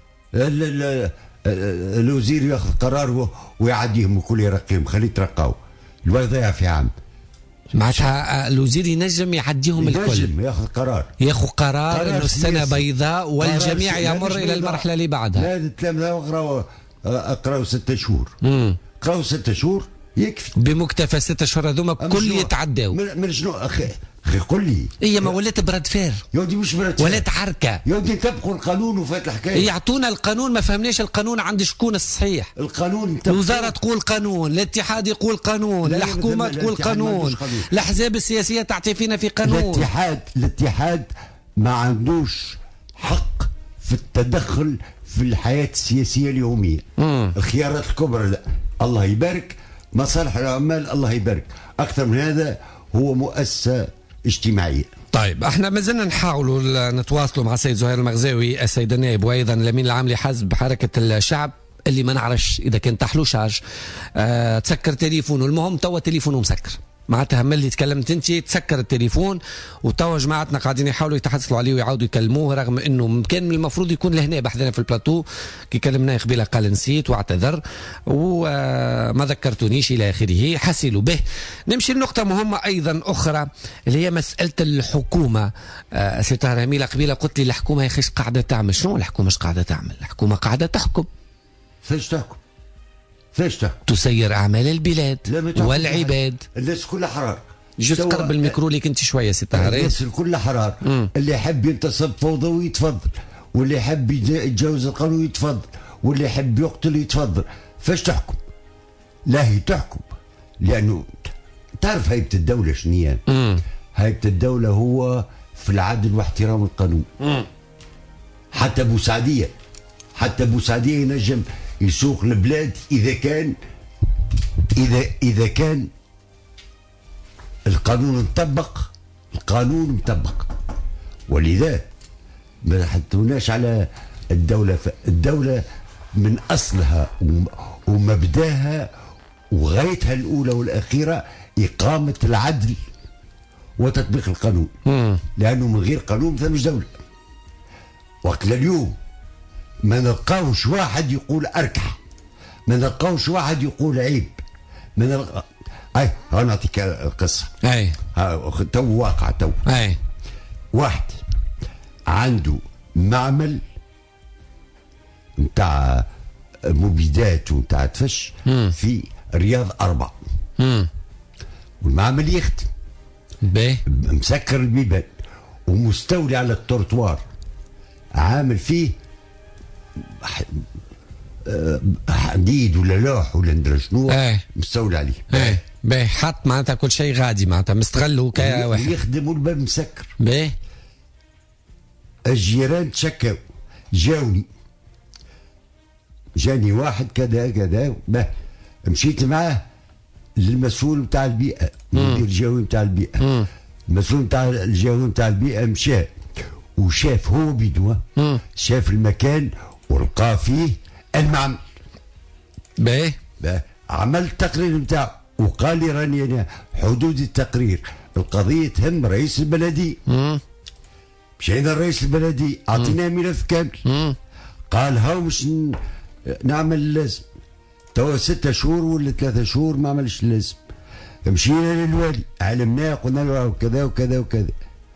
الوزير ياخذ قرار ويعديهم وكل يرقيهم، خليه يترقاو. الولد ضيع في عام، معناتها الوزير ينجم يعديهم الكل، ينجم ياخذ قرار ياخذ قرار, قرار انه السنه بيضاء والجميع يمر الى المرحله اللي بعدها. لا التلامذه اقراوا اقراوا ستة شهور، اقراوا ستة شهور يكفي. بمكتفى ستة شهور هذوما كل يتعداو. من شنو اخي اخي قل لي. هي ما ولات براد فير يا ودي، مش براد فير، ولات حركه يا ودي. تبقوا القانون وفات الحكايه. يعطونا القانون، ما فهمناش القانون عند شكون الصحيح. القانون الوزاره تقول قانون، الاتحاد يقول قانون، الحكومه تقول قانون، الاحزاب السياسيه تعطي فينا في قانون. الاتحاد الاتحاد ما عندوش حق في التدخل في الحياه السياسيه اليوميه. مم. الخيارات الكبرى لا. الله يبارك، مصالح العمال الله يبارك، اكثر من هذا هو مؤسسه اجتماعيه. طيب احنا ما زلنا نحاولوا نتواصلوا مع السيد زهير المغزاوي السيد النائب وايضا الامين العام لحزب حركه الشعب، اللي ما نعرفش اذا كان تحلو شارج اه تسكر تليفونه. المهم توا تليفونه مسكر، معناتها من اللي تكلمت انت تسكر التليفون، وتوا جماعتنا قاعدين يحاولوا يتحصلوا عليه ويعاودوا يكلموه، رغم انه كان المفروض يكون لهنا بحثنا في البلاتو. كي كلمناه قبيله قال نسيت واعتذر وما ذكرتونيش الى اخره. حسيلوا به. نمشي لنقطه مهمه ايضا اخرى اللي هي مساله الحكومه. آه ستار هميله قبيله قلت لي الحكومه يا اخي ايش قاعده تعمل؟ شنو الحكومه ايش قاعده تعمل؟ الحكومه قاعده تحكم. فاش تحكم؟ فاش تحكم؟ تسير اعمال البلاد والعباد. الناس كلها حرار. جزء قرب الميكرو ليك انت شويه سي طاهر. الناس كلها حرار. مم. اللي يحب ينتصب فوضوي يتفضل، واللي يحب يتجاوز القانون يتفضل، واللي يحب يقتل يتفضل. فاش تحكم؟ لا هي تحكم لانه تعرف هيبه الدوله شنية؟ هيئة الدولة هو في العدل واحترام القانون. مم. حتى بوسعدية حتى بوسعدية ينجم يسوق البلاد إذا كان إذا إذا كان القانون مطبق القانون مطبق. ولذا ما حطوناش على الدولة. الدولة من أصلها ومبداها وغايتها الأولى والأخيرة إقامة العدل وتطبيق القانون. مم. لأنه من غير قانون ما ثمش دولة. وقت اليوم ما نلقاوش واحد يقول أركح، ما نلقاوش واحد يقول عيب، ما نلقى أي ها نعطيك القصة. أي تو واقع تو. أي واحد عنده معمل نتاع مبيدات ونتاع تفش في رياض أربعة. مم. والمعمل يخدم باهي مسكر البيبان ومستولي على التورتوار، عامل فيه حديد ولا لوح ولا ندري شنو مستولي عليه. ايه باهي حط معناتها كل شيء غادي معناتها مستغله كواحد يخدم والباب مسكر. باهي الجيران تشكاو، جاوني جاني واحد كذا كذا، مشيت معاه للمسؤول بتاع البيئة، المدير الجوي بتاع البيئة. المسؤول بتاع الجوي بتاع البيئة مشى وشاف هو بيدوه، شاف المكان ولقى فيه المعمل. باهي عمل التقرير بتاعه وقال لي راني انا حدود التقرير القضية تهم رئيس البلدية. مشينا لرئيس البلدية اعطيناه ملف كامل. قال هاو مش نعمل اللازم. توا ستة شهور ولا ثلاثة شهور ما عملش اللازم. مشينا للوالي علمناه قلنا له كذا وكذا وكذا.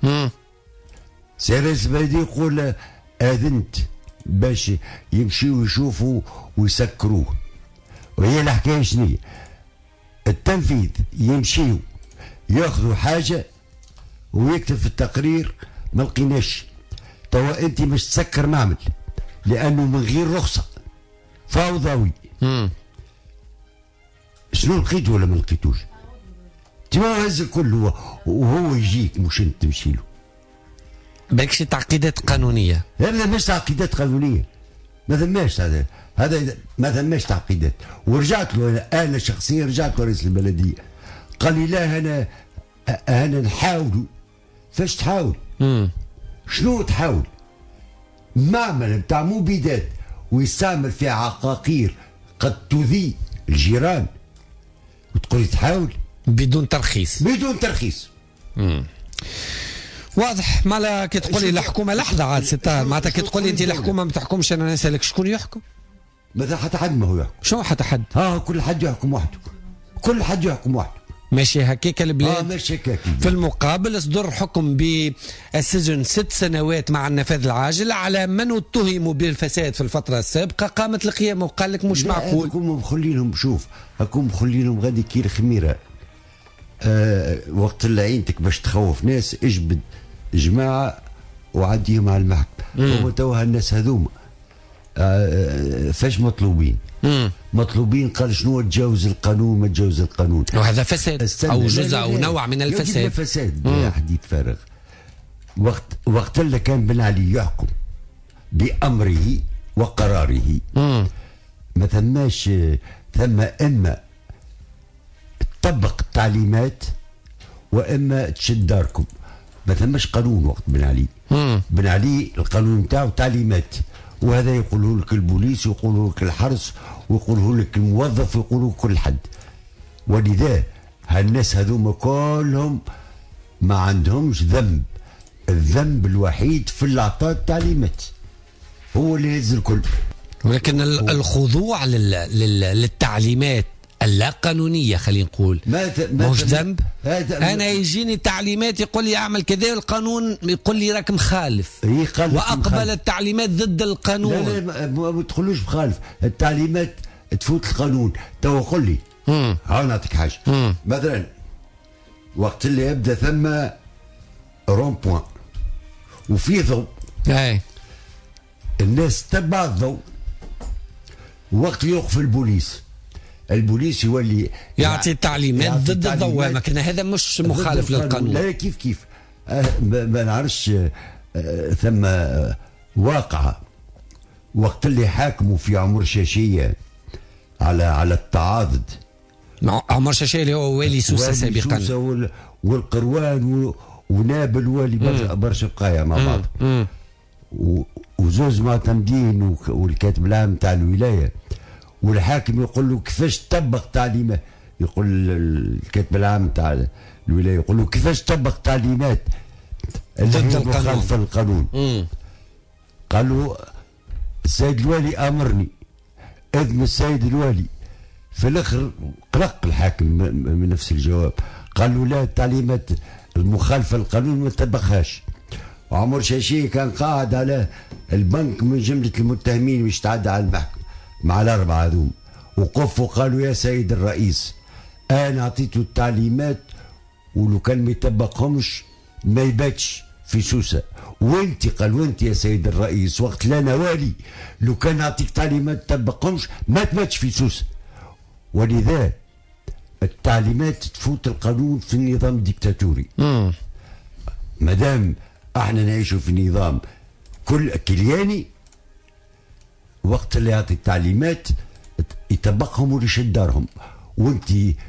سي رئيس البلدية يقول اذنت باش يمشيوا يشوفوا ويسكروه. وهي الحكايه شنو؟ التنفيذ يمشيوا ياخذوا حاجه ويكتب في التقرير ما لقيناش. توا انت مش تسكر معمل لانه من غير رخصه فوضوي. شنو لقيت ولا ما لقيتوش؟ تما هز الكل وهو يجيك مش انت تمشي له. بالكش تعقيدات قانونيه. هذا مش تعقيدات قانونيه، ما ثماش هذا هذا ما ثماش تعقيدات. ورجعت له انا انا شخصيا رجعت له رئيس البلديه قال لي لا انا انا نحاولوا. فاش تحاول؟ مم. شنو تحاول؟ معمل بتاع مبيدات ويستعمل في عقاقير قد تؤذي الجيران وتقول تحاول بدون ترخيص. بدون ترخيص. مم. واضح. مالا كي تقول لي الحكومه لحظه عاد ستار معناتها كي تقول لي انت الحكومه ما تحكمش انا نسالك شكون يحكم؟ ماذا حتى حد ما هو يحكم. شو حتى حد؟ اه كل حد يحكم وحده. كل حد يحكم وحده. ماشي هكاك البلاد. اه ماشي هكاك. في المقابل اصدر حكم بالسجن ست سنوات مع النفاذ العاجل على من اتهموا بالفساد في الفتره السابقه. قامت القيامه وقال لك مش معقول. هكم مخلينهم شوف هكم مخلينهم غادي كي الخميره. آه وقت اللي عينتك باش تخوف ناس اجبد جماعه وعديهم على المحكمه. هو توها الناس هذوما آه فاش مطلوبين؟ مم. مطلوبين قال شنو تجاوز القانون ما تجاوز القانون. وهذا فساد او جزء او نوع من الفساد. فساد بلا حديث فارغ. وقت وقت اللي كان بن علي يحكم بامره وقراره مم. ما ثماش ثم اما تطبق التعليمات واما تشد داركم. ما ثماش قانون وقت بن علي. مم. بن علي القانون نتاعو تعليمات، وهذا يقوله لك البوليس ويقوله لك الحرس ويقوله لك الموظف ويقوله كل حد. ولذا هالناس هذوما كلهم ما عندهمش ذنب. الذنب الوحيد في اللي عطاه التعليمات هو اللي يهز الكل. ولكن الخضوع لل... لل... للتعليمات اللا قانونيه خلينا نقول ماهوش ذنب. انا يجيني تعليمات يقول لي اعمل كذا والقانون يقول لي راك مخالف واقبل مخالف. التعليمات ضد القانون. لا لا ما تقولوش مخالف. التعليمات تفوت القانون. تو قل لي ها نعطيك حاجه. مم. مثلا وقت اللي يبدا ثم رون بوان وفي ضوء اي الناس تبع الضوء. وقت يوقف البوليس البوليس يولي يعطي تعليمات ضد الضوء، لكن هذا مش مخالف للقانون. لا كيف كيف أه ما نعرفش. أه ثم أه واقعة وقت اللي حاكموا في عمر شاشية على على التعاضد. عمر شاشية اللي هو والي سوسة سابقا، سوسة والقروان ونابل والي برشا برشا بقايا مع بعض، وزوز معتمدين والكاتب العام تاع الولاية، والحاكم يقول له كيفاش تطبق تعليمات، يقول الكاتب العام تاع الولاية يقول له كيفاش تطبق تعليمات اللي هي مخالفة للقانون. قال له السيد الوالي امرني، اذن السيد الوالي. في الاخر قلق الحاكم من نفس الجواب، قال له لا، التعليمات المخالفه للقانون ما تطبقهاش. وعمر شاشيه كان قاعد على البنك من جمله المتهمين باش تعدى على المحكمه مع الاربعه هذوم، وقفوا قالوا يا سيد الرئيس انا اعطيته التعليمات ولو كان ما يطبقهمش ما يباتش في سوسه، وانت قال وانت يا سيد الرئيس وقت لا انا والي لو كان نعطيك تعليمات تطبقهمش ما تباتش في سوسه. ولذا التعليمات تفوت القانون في النظام الديكتاتوري. مادام احنا نعيشوا في نظام كل كلياني، وقت اللي يعطي التعليمات يطبقهم ولا يشد دارهم، وانت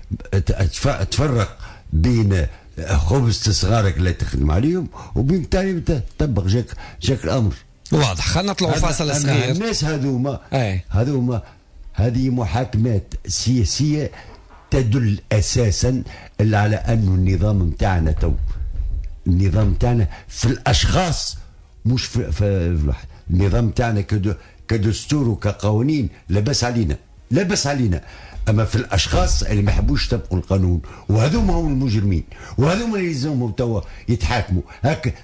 تفرق بين خبز صغارك اللي تخدم عليهم وبين تعليم تطبق. جاك جاك الامر واضح. خلينا نطلعوا فاصل صغير. الناس هذوما هذوما هذه محاكمات سياسيه تدل اساسا على انه النظام نتاعنا تو النظام نتاعنا في الاشخاص مش في, في الواحد. النظام نتاعنا كدستور وكقوانين لبس علينا لبس علينا، اما في الاشخاص اللي ما يحبوش يطبقوا القانون، وهذوما هم المجرمين، وهذوما اللي يلزمهم توا يتحاكموا. هكا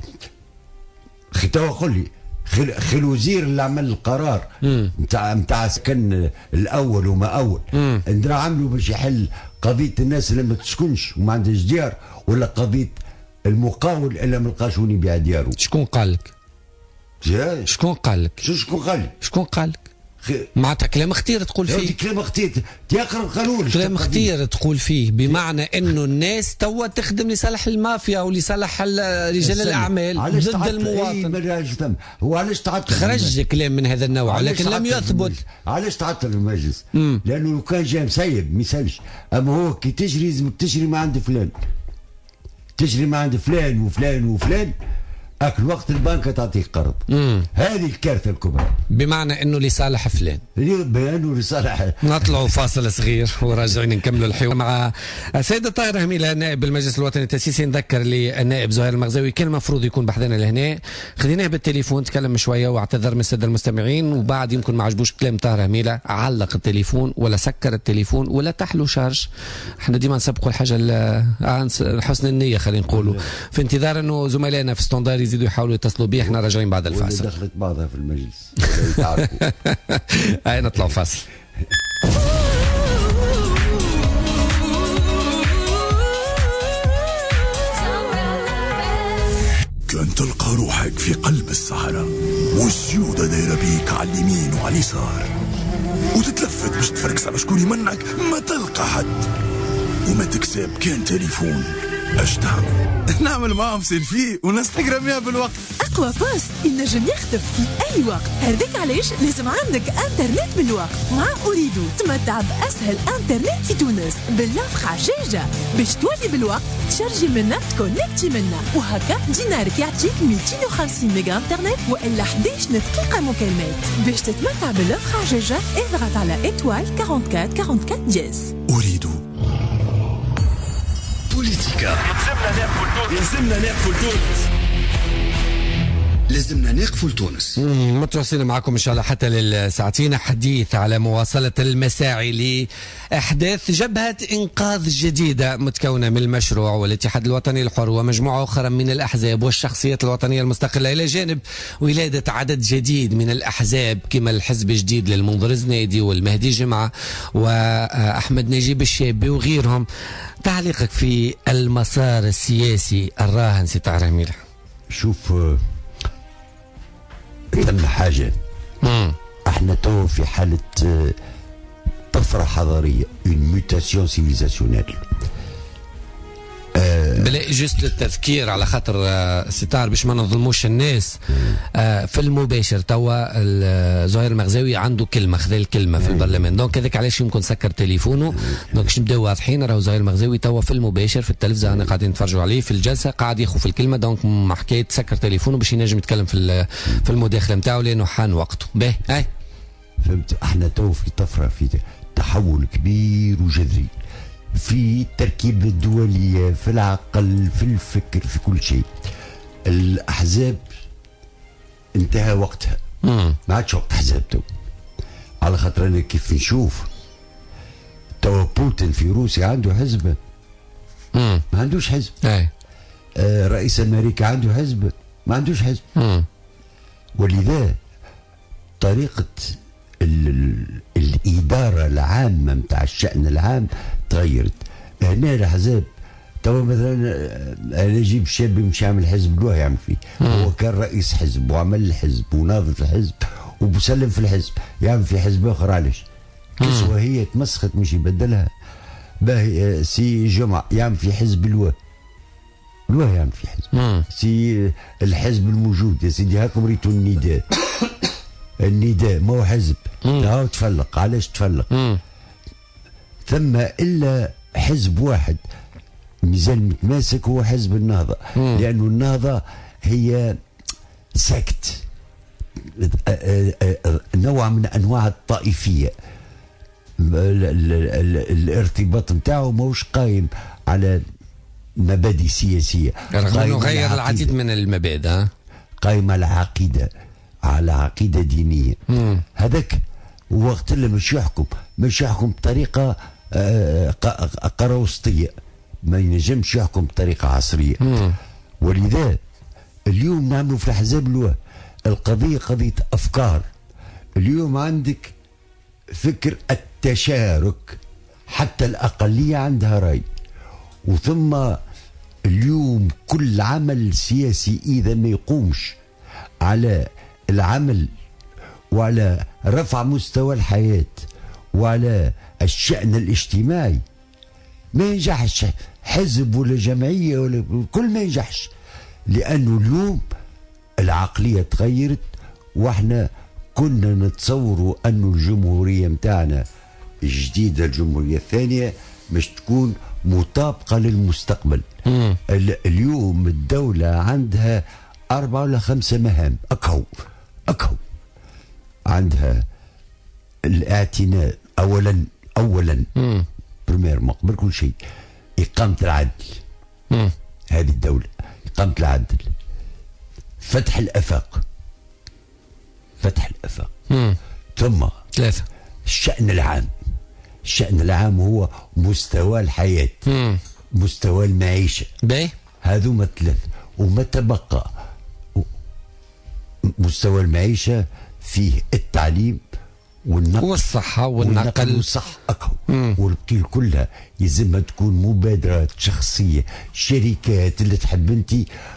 خي توا قول لي خي الوزير اللي عمل القرار نتاع نتاع سكن الاول وما اول ندرا عملوا باش يحل قضيه الناس اللي ما تسكنش وما عندهاش ديار، ولا قضيه المقاول اللي ما لقاش وين يبيع دياره. شكون قال لك؟ شكون قال لك؟ شكون قال لك؟ شكون قال لك؟ معناتها كلام خطير تقول فيه. كلام خطير تيقرا القانون. كلام خطير تقول فيه، بمعنى انه الناس توا تخدم لصالح المافيا ولصالح رجال الاعمال ضد المواطن. هو علاش تعطل؟ خرج كلام من هذا النوع لكن لم يثبت. علاش تعطل المجلس؟ مم. لانه لو كان جاي مسيب ما يسالش، اما هو كي تجري لازم تجري ما عند فلان، تجري ما عند فلان وفلان وفلان، اكل وقت البنك تعطيك قرض. مم. هذه الكارثه الكبرى، بمعنى انه لصالح فلان، بانه لصالح. نطلعوا فاصل صغير وراجعين نكملوا الحوار مع السيد طاهر هميله نائب المجلس الوطني التاسيسي. نذكر للنائب زهير المغزاوي كان المفروض يكون بحذنا لهنا، خذيناه بالتليفون تكلم شويه واعتذر من الساده المستمعين، وبعد يمكن ما عجبوش كلام طاهر هميله علق التليفون ولا سكر التليفون ولا تحلو شارج. احنا ديما نسبقوا الحاجه حسن النيه خلينا نقولوا، في انتظار انه زملائنا في ستاندار يزيدوا يحاولوا يتصلوا بي. احنا راجعين بعد الفاصل. دخلت بعضها في المجلس. هاي نطلع فاصل. كان تلقى روحك في قلب الصحراء والسيودة دايرة بيك على اليمين وعلى اليسار، وتتلفت باش تفركس على شكون يمنعك ما تلقى حد، وما تكسب كان تليفون. اش تعمل؟ نعمل معاهم سيلفي ونستغراميها بالوقت. اقوى باص ينجم يخطف في اي وقت، هذاك علاش لازم عندك انترنت بالوقت. مع اريدو تمتع باسهل انترنت في تونس باللفخ عجاجه باش تولي بالوقت، تشارجي منا تكونكتي منا، وهكا دينارك يعطيك مئتين وخمسين ميجا انترنت والا احد عشر دقيقه مكالمات. باش تتمتع باللفخ عجاجه اضغط على ايتوال أربعة وأربعين أربعة وأربعين ديز. اريدو بوليتيكا. يلزمنا نقفل تونس، لازمنا نقفل تونس. متواصلين معكم ان شاء الله حتى للساعتين، حديث على مواصله المساعي لاحداث جبهه انقاذ جديده متكونه من المشروع والاتحاد الوطني الحر ومجموعه اخرى من الاحزاب والشخصيات الوطنيه المستقله، الى جانب ولاده عدد جديد من الاحزاب كما الحزب الجديد للمنظر الزنيدي والمهدي جمعه واحمد نجيب الشابي وغيرهم. تعليقك في المسار السياسي الراهن سي طاهر هميله؟ شوف، ثم حاجه. مم. احنا تو في حاله طفره حضاريه، اون ميوتاسيون سيفيزاسيونيل. بلاقي جست للتذكير على خاطر ستار باش ما نظلموش الناس. آه في المباشر توا زهير المغزاوي عنده كلمه، خذا الكلمه في البرلمان، دونك هذاك علاش يمكن سكر تليفونه. دونك باش نبداو واضحين، راهو زهير المغزاوي توا في المباشر في التلفزه، انا قاعدين نتفرجوا عليه في الجلسه قاعد ياخذ في الكلمه، دونك ما حكايه سكر تليفونه باش ينجم يتكلم في في المداخله نتاعو لانه حان وقته. باهي هاي فهمت. احنا تو في طفره، في تحول كبير وجذري في التركيبة الدولية، في العقل، في الفكر، في كل شيء. الأحزاب انتهى وقتها، ما عادش وقت أحزاب تو، على خاطر أنا كيف نشوف توا بوتين في روسيا عنده حزب، ما عندوش حزب. آه رئيس أمريكا عنده حزب، ما عندوش حزب. مم. ولذا طريقة الإدارة العامة متاع الشأن العام تغيرت. هنا الأحزاب توا مثلا أنا نجيب شاب مش يعمل حزب له يعمل فيه، هو كان رئيس حزب وعمل الحزب وناظر في الحزب وبسلم في الحزب، يعمل في حزب آخر. علاش؟ كسوة هي تمسخت مش يبدلها. باهي سي جمعة يعمل في حزب الوا الوا يعمل في حزب مم. سي الحزب الموجود يا سيدي هاكم ريتوا النداء النداء ما هو حزب، هاو تفلق. علاش تفلق؟ مم. ثم إلا حزب واحد ميزان متماسك هو حزب النهضة، لأنه النهضة هي سكت، نوع من أنواع الطائفية. الارتباط نتاعو موش قايم على مبادئ سياسية، رغم أنه غير العديد من المبادئ، قايم على عقيدة، على عقيدة دينية. هذاك وقت اللي مش يحكم مش يحكم بطريقة قروسطية، ما ينجمش يحكم بطريقة عصرية. مم. ولذا اليوم نعملوا في الأحزاب الوا القضية قضية أفكار. اليوم عندك فكر التشارك، حتى الأقلية عندها رأي. وثم اليوم كل عمل سياسي إذا ما يقومش على العمل وعلى رفع مستوى الحياة وعلى الشأن الاجتماعي ما ينجحش، حزب ولا جمعية ولا كل ما ينجحش. لأنه اليوم العقلية تغيرت، واحنا كنا نتصوروا أنه الجمهورية متاعنا الجديدة الجمهورية الثانية مش تكون مطابقة للمستقبل. مم. اليوم الدولة عندها أربعة ولا خمسة مهام أكهو أكهو عندها الاعتناء أولا أولا بريمير ما قبل كل شيء إقامة العدل. مم. هذه الدولة إقامة العدل، فتح الآفاق فتح الآفاق مم. ثم ثلاثة الشأن العام. الشأن العام هو مستوى الحياة، مم. مستوى المعيشة، باي هذوما ثلاثة. وما تبقى مستوى المعيشة فيه التعليم والنقل والصحة والنقل والصحة أكو، والبقيل كلها يلزمها تكون مبادرات شخصية، شركات اللي تحب انت،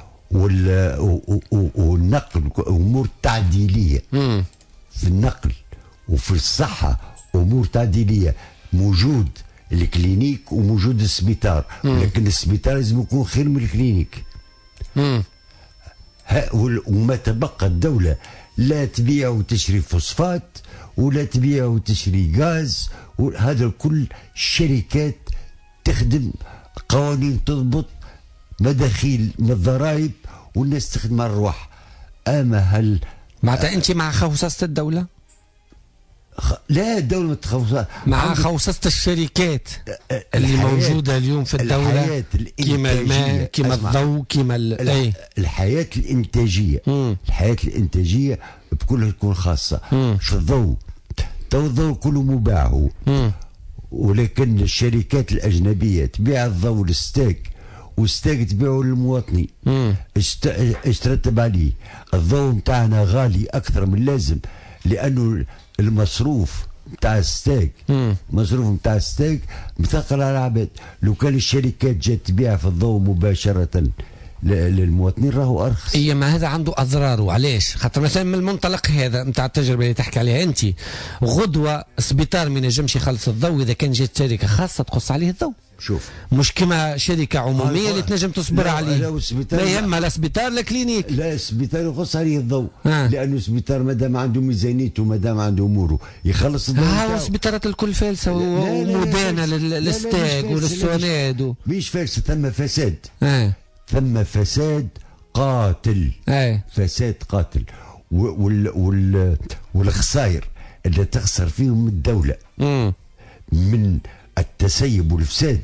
والنقل أمور تعديلية. مم. في النقل وفي الصحة أمور تعديلية، موجود الكلينيك وموجود السبيطار، لكن السبيطار لازم يكون خير من الكلينيك. مم. وما تبقى الدولة لا تبيع وتشري فوسفات ولا تبيع وتشري غاز، وهذا الكل شركات تخدم قوانين تضبط مداخيل من الضرائب والناس تخدم على الرواح. اما هل معناتها انت مع خوصصة الدولة؟ خ... لا الدولة ما تخوصها، مع خوصصة الشركات اللي موجودة اليوم في الدولة، كما الماء كما الضوء كما ال... اي الحياة الإنتاجية. مم. الحياة الإنتاجية بكلها تكون خاصة. مم. شو الضوء تو الضوء كله مباع هو، ولكن الشركات الأجنبية تبيع الضوء للستاك والستاك تبيعه للمواطنين. ايش ترتب عليه؟ الضوء متاعنا غالي أكثر من اللازم، لأنه المصروف متاع الستاك مصروف متاع الستاك مثقل على العباد. لو كان الشركات جات تبيع في الضوء مباشرة للمواطنين راهو ارخص. اي ما هذا عنده اضراره. علاش؟ خاطر مثلا من المنطلق هذا نتاع التجربه اللي تحكي عليها انت، غدوه سبيطار ما ينجمش يخلص الضوء اذا كان جات شركه خاصه تقص عليه الضوء. شوف مش كما شركه عموميه اللي تنجم تصبر لا عليه. لا يهمها لا سبيطار لا كلينيك. لا السبيطار يقص عليه الضوء آه. لانه السبيطار مادام عنده ميزانيته مادام عنده اموره يخلص الضوء. ها السبيطارات الكل فالسه ومدانه للستاك وللسوناد. مش فالسه، ثم فساد آه. ثم فساد قاتل آه. فساد قاتل وال وال والخسائر اللي تخسر فيهم الدوله مم. من التسيب والفساد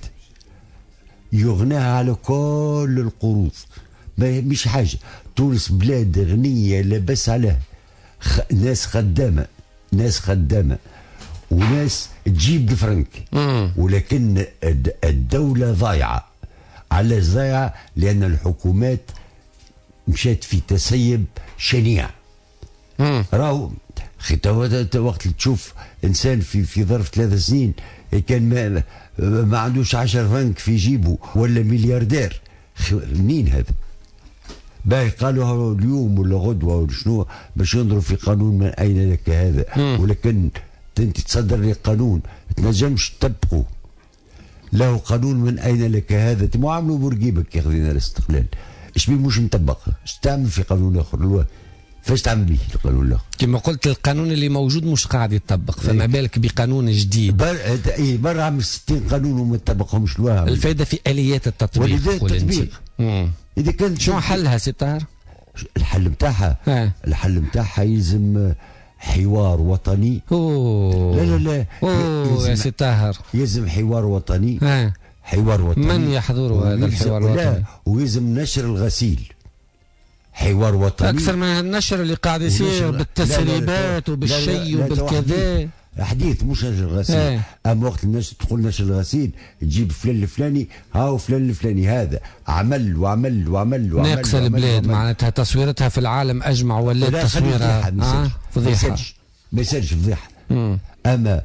يغناها على كل القروض. ما مش حاجه. تونس بلاد غنيه لا بس عليها، خ... ناس خدامه ناس خدامه وناس تجيب الفرنك، ولكن الدوله ضايعه. علاش ضايعه؟ لان الحكومات مشات في تسيب شنيع. راهو وقت اللي تشوف انسان في في ظرف ثلاث سنين كان ما, ما عندوش عشر فرنك في جيبه ولا ملياردير، منين هذا؟ باهي قالوا اليوم ولا غدوه ولا شنو باش ينظروا في قانون من اين لك هذا. ولكن انت تصدر لي قانون تنجمش تطبقه، له قانون من اين لك هذا. مو عملوا بورقيبك ياخذين الاستقلال، اش بيه مش مطبق؟ اش تعمل في قانون اخر؟ فاش تعمل به القانون الاخر؟ كما قلت القانون اللي موجود مش قاعد يطبق، فما بالك بقانون جديد. بر اي برا عامل ستين قانون وما تطبقهمش الواهم. الفائده في اليات التطبيق. التطبيق اذا كان شنو حلها سي طاهر؟ الحل نتاعها الحل نتاعها يلزم حوار وطني. أوه. لا لا لا أوه يا سي طاهر يلزم حوار وطني. ها. حوار وطني. من يحضر هذا الحوار الوطني؟ لا ويلزم نشر الغسيل. حوار وطني اكثر من النشر اللي قاعد يصير بالتسريبات وبالشيء وبالكذا. حديث مش نشر الغسيل. اما وقت الناس تقول نشر الغسيل تجيب فلان الفلاني، هاو فلان الفلاني هذا عمل وعمل وعمل وعمل ناقصه البلاد معناتها تصويرتها في العالم اجمع ولا تصويرها آه فضيحه ما يسالش فضيحه. اما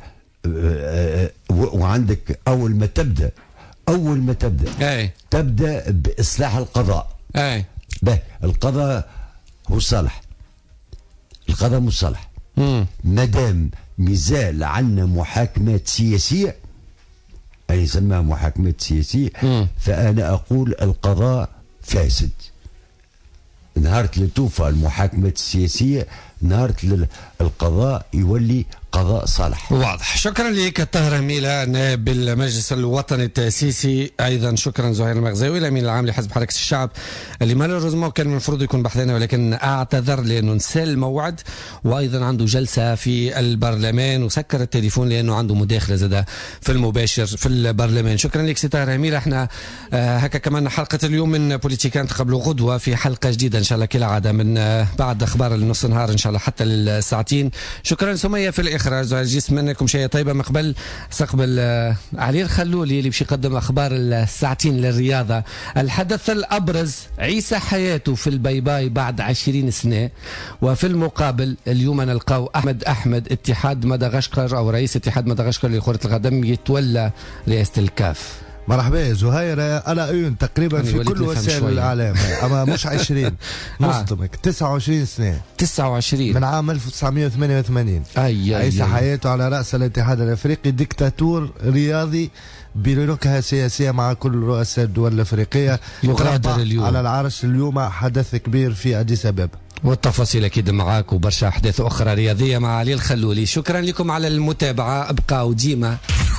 وعندك اول ما تبدا اول ما تبدا أي. تبدا باصلاح القضاء. اي به القضاء هو الصالح، القضاء مو الصالح. مادام مازال عندنا محاكمات سياسيه، أي يسمى محاكمات سياسيه، مم. فانا اقول القضاء فاسد. نهار اللي توفى المحاكمات السياسيه نهار القضاء يولي قضاء صالح. واضح. شكرا لك طاهر ميلا نائب المجلس الوطني التأسيسي. ايضا شكرا زهير المغزاوي الامين العام لحزب حركه الشعب اللي مالوريزمون كان المفروض يكون بحثنا ولكن اعتذر لانه نسى الموعد، وايضا عنده جلسه في البرلمان وسكر التليفون لانه عنده مداخله زاده في المباشر في البرلمان. شكرا لك سي طاهر ميلا. احنا آه هكا كمان حلقه اليوم من بوليتيكان تقبلوا غدوه في حلقه جديده ان شاء الله كالعاده من آه بعد اخبار النص نهار ان شاء الله حتى للساعتين. شكرا سميه في الاخراج. زهير جيس منكم شيء طيبه من قبل استقبل آه علي الخلولي اللي باش يقدم اخبار الساعتين للرياضه. الحدث الابرز عيسى حياته في البيباي بعد عشرين سنه، وفي المقابل اليوم نلقاو احمد احمد اتحاد مدغشقر او رئيس اتحاد مدغشقر لكره القدم يتولى رئاسه الكاف. مرحبا زهير. انا اون تقريبا في كل وسائل الاعلام اما مش عشرين مصدمك تسعة وعشرين سنه تسعة وعشرين من عام ألف وتسعمائة وثمانية وثمانين. اي عيسى حياته على راس الاتحاد الافريقي، ديكتاتور رياضي بنكهه سياسيه مع كل رؤساء الدول الافريقيه. يغادر اليوم على العرش اليوم، حدث كبير في اديس ابابا. والتفاصيل اكيد معاك وبرشا احداث اخرى رياضيه مع علي الخلولي. شكرا لكم على المتابعه. ابقاو ديما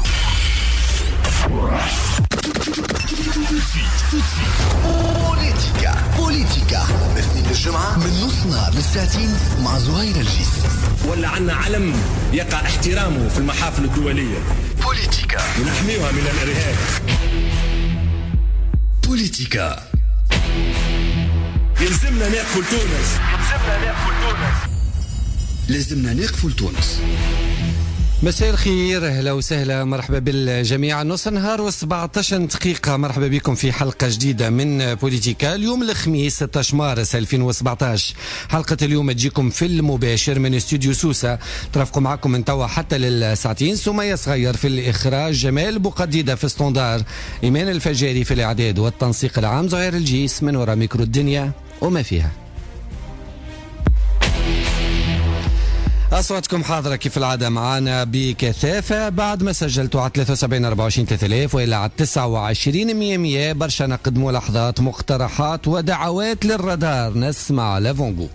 بوليتيكا بوليتيكا الاثنين الجمعة من نص نهار للساعتين مع زهير الجيس. ولا عنا علم يقع احترامه في المحافل الدولية. بوليتيكا ونحميها من الإرهاب. بوليتيكا يلزمنا نقفل تونس. يلزمنا نقفل تونس. لازمنا نقفل تونس. مساء الخير، اهلا وسهلا، مرحبا بالجميع. نص نهار وسبعطاش دقيقة، مرحبا بكم في حلقة جديدة من بوليتيكا. اليوم الخميس ستة عشر مارس ألفين وسبعطاش. حلقة اليوم تجيكم في المباشر من استوديو سوسة، ترافقوا معكم من توا حتى للساعتين. سمية صغير في الإخراج، جمال بوقديدة في ستوندار، إيمان الفجاري في الإعداد والتنسيق العام، زهير الجيس من وراء ميكرو الدنيا وما فيها. أصواتكم حاضرة كيف العادة معنا بكثافة بعد ما سجلتوا على ثلاثة وسبعين أربعة وعشرين ثلاثة آلاف وإلى على تسعة وعشرين مية مية. برشا نقد ملاحظات، مقترحات ودعوات للرادار. نسمع لافونغو.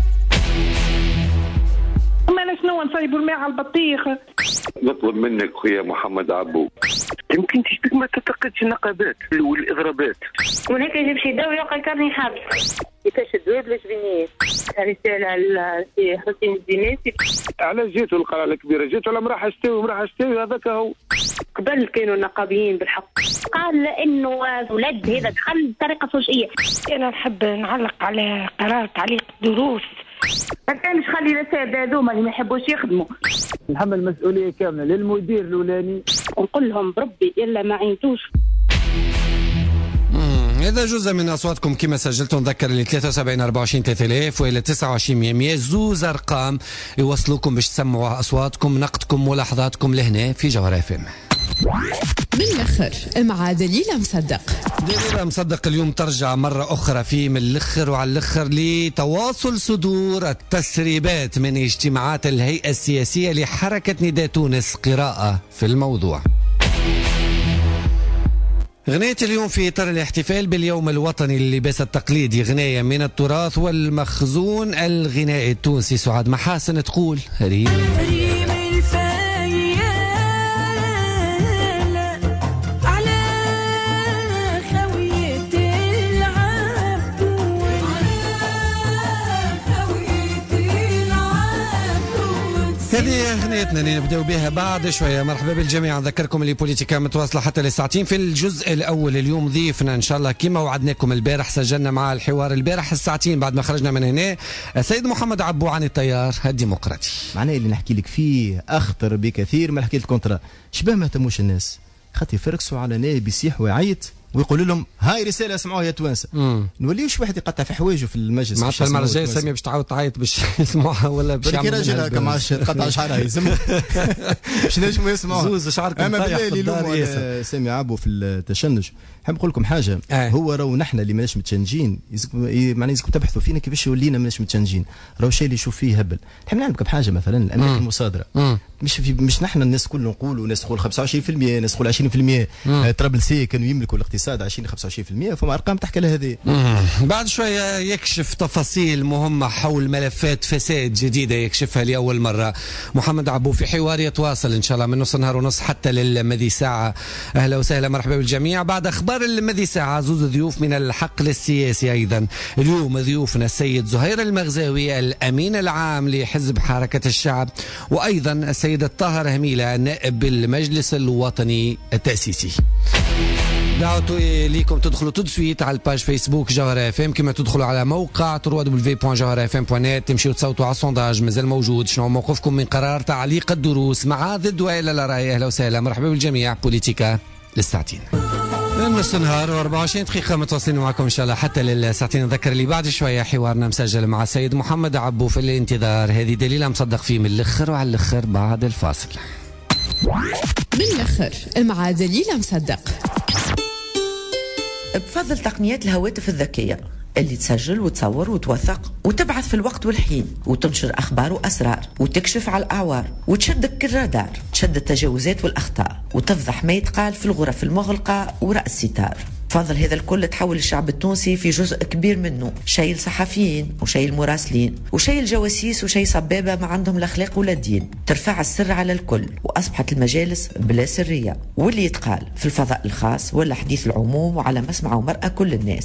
ما شنو نصيبوا الماء على البطيخ. نطلب منك خويا محمد عبو، يمكن تشبك ما تتقدش النقابات والاضرابات. وهيك يجيب شي دواء يلقى كارني حبس. كيفاش الدواء بلاش بنيات. رسالة على سي حسين الزيناتي. على جيتو القرعة الكبيرة، جيتو على مراح استوي مراح استوي، هذاك هو. قبل كانوا النقابيين بالحق. قال انه ولد هذا دخل بطريقة فجئية. انا نحب نعلق على قرار تعليق الدروس. ما كانش خلي الأساتذة هذوما اللي ما يحبوش يخدموا. نحمل المسؤولية كاملة للمدير الأولاني، ونقول لهم بربي إلا ما عينتوش. هذا جزء من أصواتكم كما سجلتوا. نذكر اللي ثلاثة وسبعين أربعة وعشرين ثلاثة آلاف وإلى تسعة وعشرين مية مية، زوز أرقام يوصلوكم باش تسمعوا أصواتكم، نقدكم، ملاحظاتكم لهنا في جوهر اف ام. بالأخر مع دليل مصدق. دليل مصدق اليوم ترجع مرة أخرى في من الأخر وعلى الأخر لتواصل صدور التسريبات من اجتماعات الهيئة السياسية لحركة نداء تونس. قراءة في الموضوع. غنية اليوم في إطار الاحتفال باليوم الوطني لللباس التقليدي، غنية من التراث والمخزون الغنائي التونسي. سعاد محاسن تقول ريم ريم هذه أغنيتنا اللي نبدأ بها بعد شوية. مرحبا بالجميع. نذكركم اللي بوليتيكا متواصلة حتى لساعتين. في الجزء الأول اليوم ضيفنا إن شاء الله كما وعدناكم البارح، سجلنا مع الحوار البارح الساعتين بعد ما خرجنا من هنا، السيد محمد عبو عن التيار الديمقراطي. معناه اللي نحكي لك فيه أخطر بكثير من حكاية الكونترا. شبه ما اهتموش الناس، خاطر يفركسوا على نائب يصيح ويعيط ويقولوا لهم هاي رساله اسمعوها يا توانسه. نوليوش واحد يقطع في حوايجه في المجلس. معناتها المره الجايه ساميه باش تعاود تعيط باش يسمعوها ولا باش يعمل راجل هكا ما عادش تقطع شعرها يلزم باش نجموا يسمعوها. زوز شعركم. اما بالله اللي سامي عبو في التشنج، نحب نقول لكم حاجه. آه. هو راهو نحن اللي ماناش متشنجين، معناها لازمكم تبحثوا فينا كيفاش ولينا ماناش متشنجين. راهو الشيء اللي يشوف فيه هبل. نحب نعلمكم بحاجه مثلا الاملاك المصادره. مم. مش في مش نحن الناس كل نقولوا ناس تقول خمسة وعشرين بالمئة، ناس تقول عشرين بالمئة. طرابلسي كانوا يملكوا الاقتصاد عشرين خمسة وعشرين بالمئة، فما ارقام تحكي لها هذه. بعد شويه يكشف تفاصيل مهمه حول ملفات فساد جديده يكشفها لاول مره محمد عبو في حوار يتواصل ان شاء الله من نص نهار ونص حتى للمذي ساعه. اهلا وسهلا، مرحبا بالجميع. بعد اخبار المذي ساعه زوز ضيوف من الحقل السياسي ايضا. اليوم ضيوفنا السيد زهير المغزاوي الامين العام لحزب حركه الشعب، وايضا السيد الطاهر هميله نائب المجلس الوطني التاسيسي. دعوتوا ليكم تدخلوا تدسويت على الباج فيسبوك جوهر اف ام، كما تدخلوا على موقع دبليو دبليو دبليو دوت جوهر اف ام دوت نت، تمشيوا تصوتوا على السونداج مازال موجود. شنو موقفكم من قرار تعليق الدروس مع ضد وإلى لا رأي؟ اهلا وسهلا، مرحبا بالجميع. بوليتيكا للساعتين نص نهار وأربعة وعشرين دقيقة متواصلين معكم إن شاء الله حتى للساعتين. نذكر اللي بعد شوية حوارنا مسجل مع السيد محمد عبو في الانتظار. هذه دليل مصدق فيه من الأخر وعلى الأخر بعد الفاصل. من الأخر مع دليل مصدق. بفضل تقنيات الهواتف الذكية اللي تسجل وتصور وتوثق وتبعث في الوقت والحين وتنشر أخبار وأسرار وتكشف على الأعوار وتشدك كالرادار، تشد التجاوزات والأخطاء وتفضح ما يتقال في الغرف المغلقة وراء الستار. بفضل هذا الكل تحول الشعب التونسي في جزء كبير منه شيء الصحفيين وشيء المراسلين وشيء الجواسيس وشيء صبابة ما عندهم الأخلاق ولا الدين. ترفع السر على الكل وأصبحت المجالس بلا سرية، واللي يتقال في الفضاء الخاص ولا حديث العموم وعلى مسمع ومرأة كل الناس.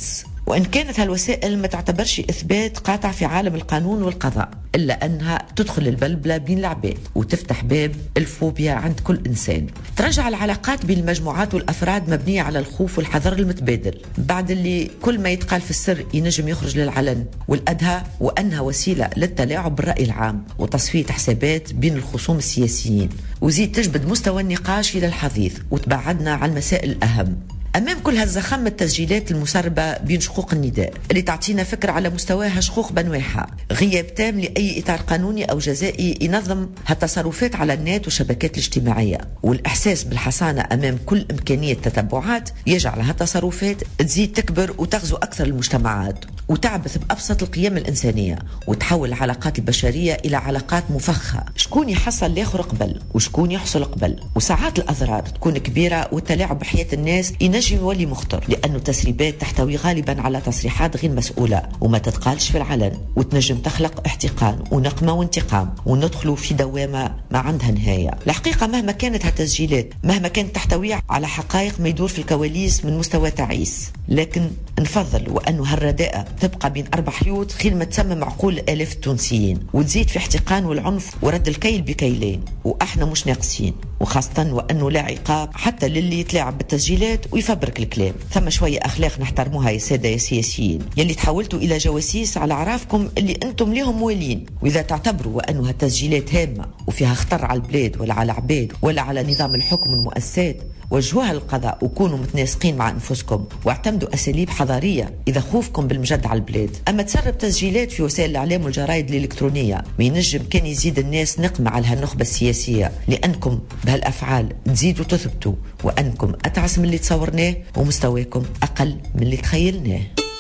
وإن كانت هالوسائل ما تعتبرش إثبات قاطع في عالم القانون والقضاء، إلا أنها تدخل البلبلة بين العباد وتفتح باب الفوبيا عند كل إنسان. ترجع العلاقات بين المجموعات والأفراد مبنية على الخوف والحذر المتبادل، بعد اللي كل ما يتقال في السر ينجم يخرج للعلن، والأدهى وأنها وسيلة للتلاعب بالرأي العام وتصفية حسابات بين الخصوم السياسيين، وزيد تجبد مستوى النقاش إلى الحضيض وتبعدنا عن المسائل الأهم. أمام كل هالزخم التسجيلات المسربة بين شقوق النداء اللي تعطينا فكرة على مستواها شقوق بنواحة، غياب تام لأي إطار قانوني أو جزائي ينظم هالتصرفات على النت والشبكات الاجتماعية، والإحساس بالحصانة أمام كل إمكانية تتبعات يجعل هالتصرفات تزيد تكبر وتغزو أكثر المجتمعات وتعبث بأبسط القيم الإنسانية وتحول العلاقات البشرية إلى علاقات مفخة، شكون يحصل الآخر قبل وشكون يحصل قبل، وساعات الأضرار تكون كبيرة والتلاعب بحياة الناس ينجم يولي مخطر، لأنه التسريبات تحتوي غالبا على تصريحات غير مسؤولة وما تتقالش في العلن، وتنجم تخلق احتقان ونقمة وانتقام وندخلوا في دوامة ما عندها نهاية. الحقيقة مهما كانت هالتسجيلات، مهما كانت تحتوي على حقائق ما يدور في الكواليس من مستوى تعيس، لكن نفضل وأنه هالرداءة تبقى بين أربع حيوط خير ما تسمم عقول آلاف التونسيين وتزيد في احتقان والعنف ورد الكيل بكيلين، وإحنا مش ناقصين، وخاصة وأنه لا عقاب حتى للي يتلاعب بالتسجيلات ويفبرك الكلام. ثم شوية أخلاق نحترموها يا سادة يا سياسيين يلي تحولتوا إلى جواسيس على عرافكم اللي أنتم ليهم موالين، وإذا تعتبروا وأنه هالتسجيلات هامة وفيها خطر على البلاد ولا على العباد ولا على نظام الحكم والمؤسسات، وجهوها للقضاء وكونوا متناسقين مع أنفسكم واعتمدوا أساليب حضارية إذا خوفكم بالمجد على البلاد. أما تسرب تسجيلات في وسائل الإعلام والجرائد الإلكترونية ما ينجم كان يزيد الناس نقمة على هالنخبة السياسية، لأنكم بهالأفعال تزيدوا تثبتوا وأنكم أتعس من اللي تصورناه ومستواكم أقل من اللي تخيلناه.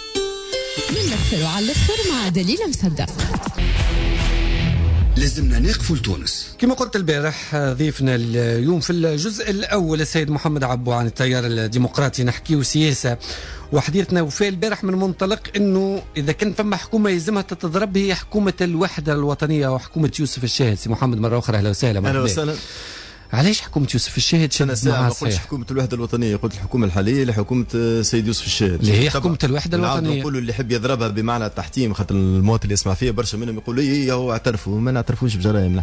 من الأخر على الأخر مع دليل مصدق. لازمنا نقفوا لتونس. كما قلت البارح ضيفنا اليوم في الجزء الأول السيد محمد عبو عن التيار الديمقراطي، نحكيو سياسة، وحديثنا وفاء البارح من منطلق انه اذا كان فما حكومه يلزمها تتضرب هي حكومه الوحده الوطنيه وحكومه يوسف الشاهد. سي محمد مره اخرى اهلا وسهلا. اهلا وسهلا. علاش حكومه يوسف الشاهد؟ انا ساعه ما قلتش حكومه الوحده الوطنيه، قلت الحكومه الحاليه لحكومه السيد يوسف الشاهد اللي هي حكومه الوحده الوطنيه. نقولوا اللي يحب يضربها بمعنى التحتيم، خاطر المواطن اللي يسمع فيها برشا منهم يقولوا اي هو اعترفوا، ما نعترفوش بجرائم.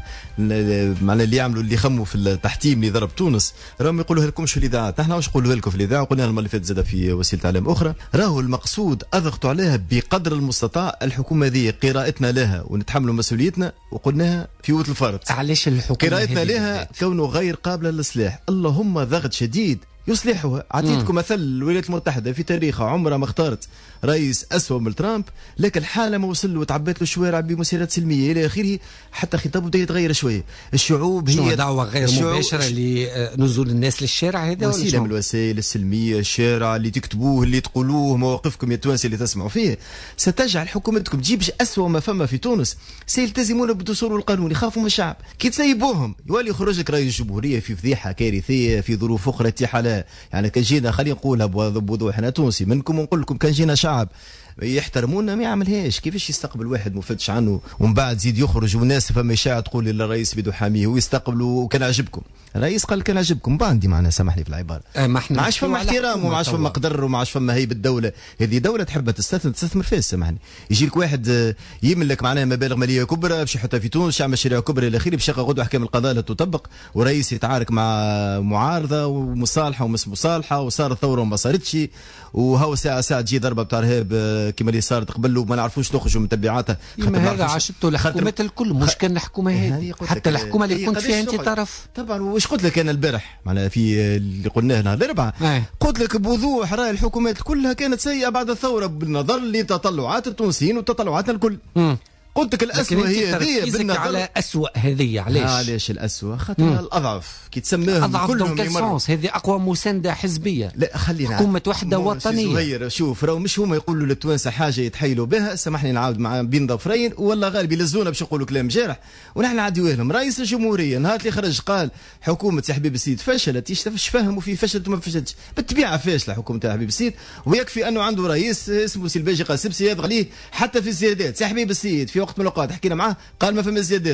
معناها اللي يعملوا اللي يخموا في التحتيم اللي ضرب تونس راهم يقولوها لكمش في الاذاعات، احنا واش نقولوا لكم في الاذاعه، قلنا المره اللي فاتت زاد في وسيله اعلام اخرى، راهو المقصود اضغطوا عليها بقدر المستطاع. الحكومه هذه قراءتنا لها ونتحملوا مسؤوليتنا وقلناها في وقت الفرط. علاش الحكومه قراءتنا لها كونه غير قابله للسلاح، اللهم ضغط شديد يصلحها. اعطيتكم مثل الولايات المتحده في تاريخها عمرها ما اختارت رئيس اسوأ من ترامب، لكن الحاله ما وصل له وتعبت له الشوارع بمسيرات سلميه الى اخره، حتى خطابه بدا يتغير شويه. الشعوب هي دعوه غير مباشره لنزول الناس للشارع، هذا وسيله من الوسائل السلميه، الشارع اللي تكتبوه اللي تقولوه، مواقفكم يا توانسه اللي تسمعوا فيه ستجعل حكومتكم تجيبش اسوأ ما فما في تونس. سيلتزمون بالدستور والقانون، يخافوا من الشعب، كي تسيبوهم يولي يخرج لك رئيس الجمهوريه في فضيحه كارثيه في ظروف اخرى تحالة. يعني كان جينا خلينا نقولها بوضوح، انا تونسي منكم ونقول لكم كان جينا شعب يحترمونا ما يعملهاش. كيفاش يستقبل واحد مفتش عنه ومن بعد زيد يخرج والناس فما اشاعه تقول الرئيس بده حاميه ويستقبلوا وكان عجبكم الرئيس قال كان عجبكم باندي معنا، سامحني في العباره. أه ما احنا عادش فما احترام وما عادش فما قدر وما عادش فما هيبه الدوله. هذه دوله تحب تستثمر تستثمر فيها. سامحني يجي لك واحد يملك معناها مبالغ ماليه كبرى باش يحطها في تونس، يعمل مشاريع كبرى الى اخره، باش يلقى غدوه احكام القضاء لا تطبق، ورئيس يتعارك مع معارضه ومصالحه ومس مصالحه، وصارت ثوره وما صارتش، وهو ساعه ساعه تجي ضربه بتاع ارهاب كما اللي صارت قبل وما نعرفوش نخرجوا من تبعاتها. هذا عاشته الحكومات الكل، مش كان الحكومه هذه حتى الحكومه اللي كنت فيها انت طرف. طبعا واش قلت لك انا البارح معناها في اللي قلناه نهار الاربعاء، قلت لك بوضوح راي الحكومات كلها كانت سيئه بعد الثوره بالنظر لتطلعات التونسيين وتطلعاتنا الكل. م. قلت لك الأسوأ هي هذه بالنظر على أسوأ هذه. علاش؟ علاش الأسوأ؟ خاطرها الأضعف كي تسميهم كلهم يمروا. هذه أقوى مساندة حزبية. لا خلينا حكومة وحدة وطنية. صغير شوف راهو مش هما يقولوا للتوانسة حاجة يتحيلوا بها. سامحني نعاود مع بين ظفرين والله غالب يلزونا باش نقولوا كلام جارح ونحن نعديوه لهم. رئيس الجمهورية نهار اللي خرج قال حكومة يا حبيب السيد فشلت، يش فهموا في فشلت وما فشلتش، بالطبيعة فاشلة حكومة يا حبيب السيد، ويكفي أنه عنده رئيس اسمه سيلباجي قاسبسي يضغى عليه حتى في الزيادات. يا حبيب السيد في وقت من الأوقات حكينا معاه قال ما فما زيادات،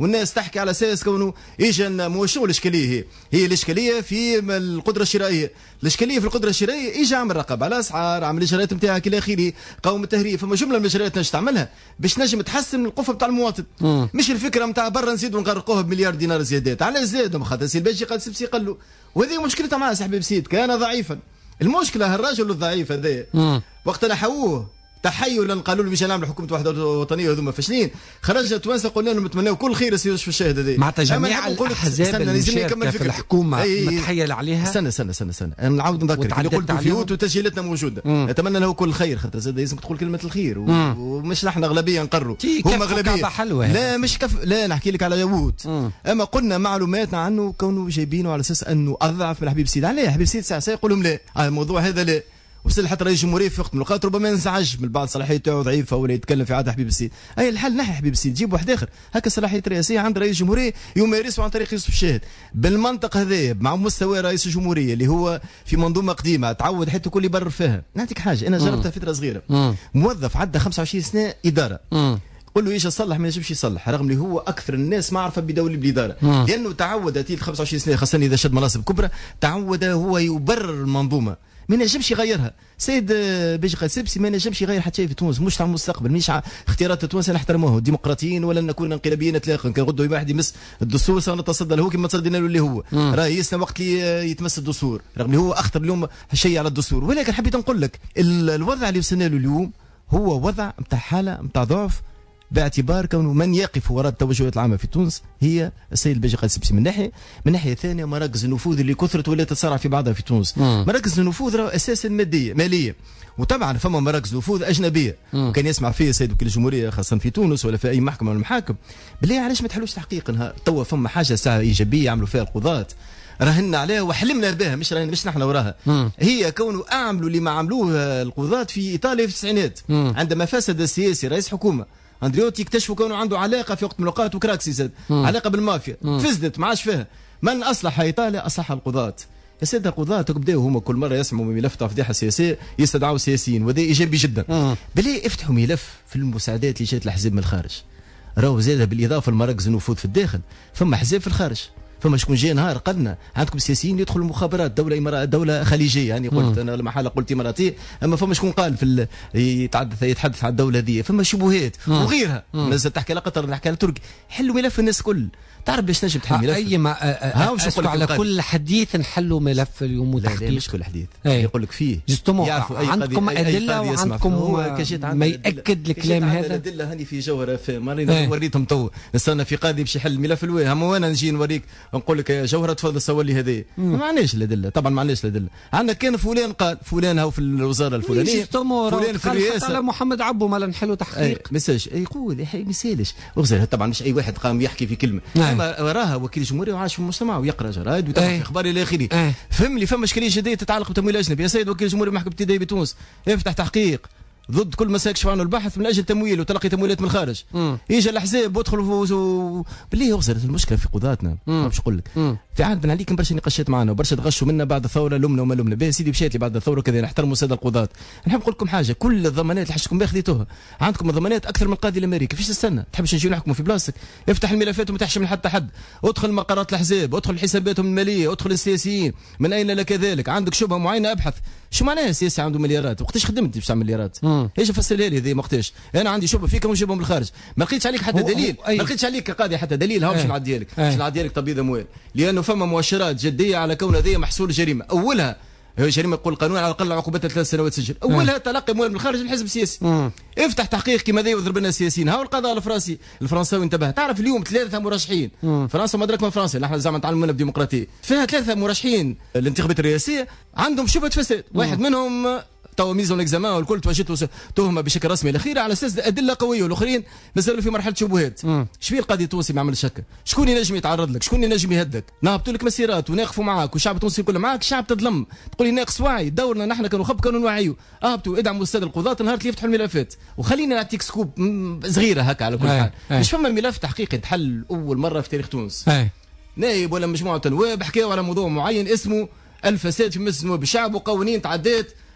والناس تحكي على اساس كونه اجى مو شنو الاشكاليه هي هي الاشكاليه في القدره الشرائيه الاشكاليه في القدره الشرائيه اجى عمل رقابه على الاسعار عمل الاجراءات نتاعك الى اخره قوم التهريب فما جمله من الاجراءات نجم تعملها باش نجم تحسن القفه نتاع المواطن مم. مش الفكره نتاع برا نزيدوا نغرقوه بمليار دينار زيادات على زادهم خاطر سي الباجي قال سبسي قال وهذه مشكلتها مع صاحبي بسيط كان ضعيفا المشكله الرجل الضعيف هذا وقت نحووه تحيلا قالوا له باش نعمل حكومه وحده وطنيه هذوما فاشلين خرجنا توانسه قلنا لهم نتمناو كل خير يا في الشاهد هذا معناتها جميع الاحزاب المشاركه في الحكومه متحيل عليها استنى استنى استنى استنى انا نعاود نذكر اللي قلت فيوت وتسجيلاتنا موجوده مم. نتمنى له كل خير خاطر زاد لازم تقول كلمه الخير و... ومش نحن اغلبيه نقروا هما اغلبيه لا مش كف لا نحكي لك على ياوت اما قلنا معلوماتنا عنه كونه جايبينه على اساس انه اضعف من حبيب سيد عليه حبيب سيد ساعه يقول لهم لا الموضوع هذا لا وصل حتى رئيس الجمهوريه في وقت من الاوقات ربما انزعج من بعض صلاحيته ضعيفه ولا يتكلم في عاده حبيب السيد اي الحل نحي حبيب السيد جيب واحد اخر هكا صلاحيه رئاسيه عند رئيس الجمهوريه يمارسه عن طريق يوسف الشاهد بالمنطق هذا مع مستوى رئيس الجمهوريه اللي هو في منظومه قديمه تعود حتى كل يبرر فيها نعطيك حاجه انا جربتها فتره صغيره مم. موظف عدى خمسة وعشرين سنه اداره مم. قل له ايش يصلح ما ينجمش يصلح رغم اللي هو اكثر الناس معرفه بدولي بالاداره مم. لانه تعود تيل خمسة وعشرين سنه خاصه اذا شد مناصب كبرى تعود هو يبرر المنظومه ما نجمش يغيرها سيد بيجي قال سبسي ما نجمش يغير حتى شيء في تونس مش تاع المستقبل مش اختيارات تونس نحترموها الديمقراطيين ولا نكون انقلابيين اطلاقا كان غدو واحد يمس الدستور سنتصدى له كما تصدينا له اللي هو رئيسنا وقت اللي يتمس الدستور رغم اللي هو اخطر اليوم شيء على الدستور ولكن حبيت نقول لك الوضع اللي وصلنا له اليوم هو وضع نتاع حاله نتاع ضعف باعتبار كونه من يقف وراء التوجهات العامه في تونس هي السيد الباجي قال سبسي من ناحيه من ناحيه ثانيه مراكز النفوذ اللي كثرت ولا تتصارع في بعضها في تونس مم. مراكز النفوذ اساسا ماديه ماليه وطبعا فما مراكز نفوذ اجنبيه وكان يسمع فيه السيد وكيل الجمهوريه خاصه في تونس ولا في اي محكمه من المحاكم بالله علاش ما تحلوش تحقيقا توا فما حاجه ساعه ايجابيه يعملوا فيها القضاة راهنا عليها وحلمنا بها مش راهنا مش نحن وراها مم. هي كونه اعملوا اللي ما عملوه القضاة في ايطاليا في التسعينات عندما فسد السياسي رئيس حكومه اندريوتي اكتشفوا كانوا عنده علاقه في وقت من الاوقات وكراكسي زاد علاقه بالمافيا مم. فسدت ما عادش فيها من اصلح ايطاليا اصلح القضاة يا سيدي القضاة بداوا هما كل مره يسمعوا ملف تاع فضيحه سياسيه يستدعوا السياسيين وهذا ايجابي جدا بلي افتحوا ملف في المساعدات اللي جات الاحزاب من الخارج راهو زاد بالاضافه لمراكز النفوذ في الداخل فما احزاب في الخارج فما شكون جاي نهار قالنا عندكم سياسيين يدخلوا المخابرات دوله إمارات دوله خليجيه يعني قلت انا المحاله قلت اماراتيه اما فما شكون قال في يتحدث يتحدث عن الدوله هذه فما شبهات وغيرها الناس تحكي على قطر نحكي على تركيا حلوا ملف الناس كل تعرف باش نجم تحل ملف اي ما اسكت على كل حديث نحلوا ملف اليوم وتحقيق لا مش كل حديث يقول لك فيه عندكم ادله وعندكم ما ياكد الكلام هذا الادله هاني في جوهره في مارينا وريتهم تو نستنى في قاضي باش يحل ملف الواه اما وانا نجي نوريك نقول لك يا جوهره تفضل سوي لي هذه ما معناش الادله طبعا ما معناش الادله عندنا كان فلان قال فلان هو في الوزاره الفلانيه فلان في الرئاسه على محمد عبو ما نحلوا تحقيق مساج يقول ما يسالش طبعا مش اي واحد قام يحكي في كلمه وراها وكيل جمهوري وعايش في المجتمع ويقرا جرايد ويتابع في اخبار الى اخره فهم لي فما اشكاليه جديه تتعلق بالتمويل الاجنبي يا سيد وكيل جمهوري محكمه ابتدائي بتونس يفتح تحقيق ضد كل ما سيكشف عنه البحث من اجل تمويل وتلقي تمويلات من الخارج يجي الاحزاب ويدخلوا و... باللي وصلت المشكله في قضاتنا ما باش نقول لك في عهد بن علي كان برشا نقاشات معنا وبرشا تغشوا منا بعد الثوره لمنا وما لمنا باهي سيدي مشيت لي بعد الثوره كذا نحترموا الساده القضاه نحب نقول لكم حاجه كل الضمانات اللي حشتكم باخذيتوها عندكم الضمانات اكثر من القاضي الامريكي فيش تستنى تحبش نجيو نحكموا في بلاصتك افتح الملفات وما تحشم حتى حد ادخل مقرات الاحزاب ادخل حساباتهم الماليه ادخل السياسيين من اين لك ذلك عندك شبهه معينه ابحث شو معناها السياسي عنده مليارات وقتاش خدمت باش تعمل مليارات ايش فسرها لي هذه وقتاش انا عندي شبهه فيك وشبهه من الخارج ما لقيتش عليك حتى دليل ما لقيتش عليك كقاضي حتى دليل ها باش نعدي لك باش نعدي لك تبييض اموال لانه فما مؤشرات جديه على كون هذه محصول جريمه اولها هي جريمه يقول القانون على الاقل عقوبتها ثلاث سنوات سجن اولها تلقي اموال من الخارج الحزب السياسي افتح تحقيق كما ذا يضرب لنا السياسيين ها القضاء الفرنسي الفرنساوي انتبه تعرف اليوم ثلاثه مرشحين فرنسا مدرك من فرنسا نحن زعما نتعلموا منها بديمقراطيه فيها ثلاثه مرشحين الانتخابات الرئاسيه عندهم شبهه فساد واحد منهم تو ميزون اكزامان والكل توجهت تهمه بشكل رسمي الاخير على اساس ادله قويه والاخرين مازالوا في مرحله شبهات شبيه القاضي التونسي ما عملش هكا شكون ينجم يتعرض لك شكون ينجم يهدك نهبطوا لك مسيرات وناقفوا معاك والشعب التونسي كله معاك الشعب تظلم تقول لي ناقص وعي دورنا نحن كنخب كانوا نوعيو اهبطوا ادعموا الساده القضاه نهار اللي يفتحوا الملفات وخلينا نعطيك سكوب صغيره هكا على كل حال مش فما ملف تحقيقي تحل اول مره في تاريخ تونس نائب ولا مجموعه نواب حكاوا على موضوع معين اسمه الفساد في مجلس نواب الشعب وقوانين تعدات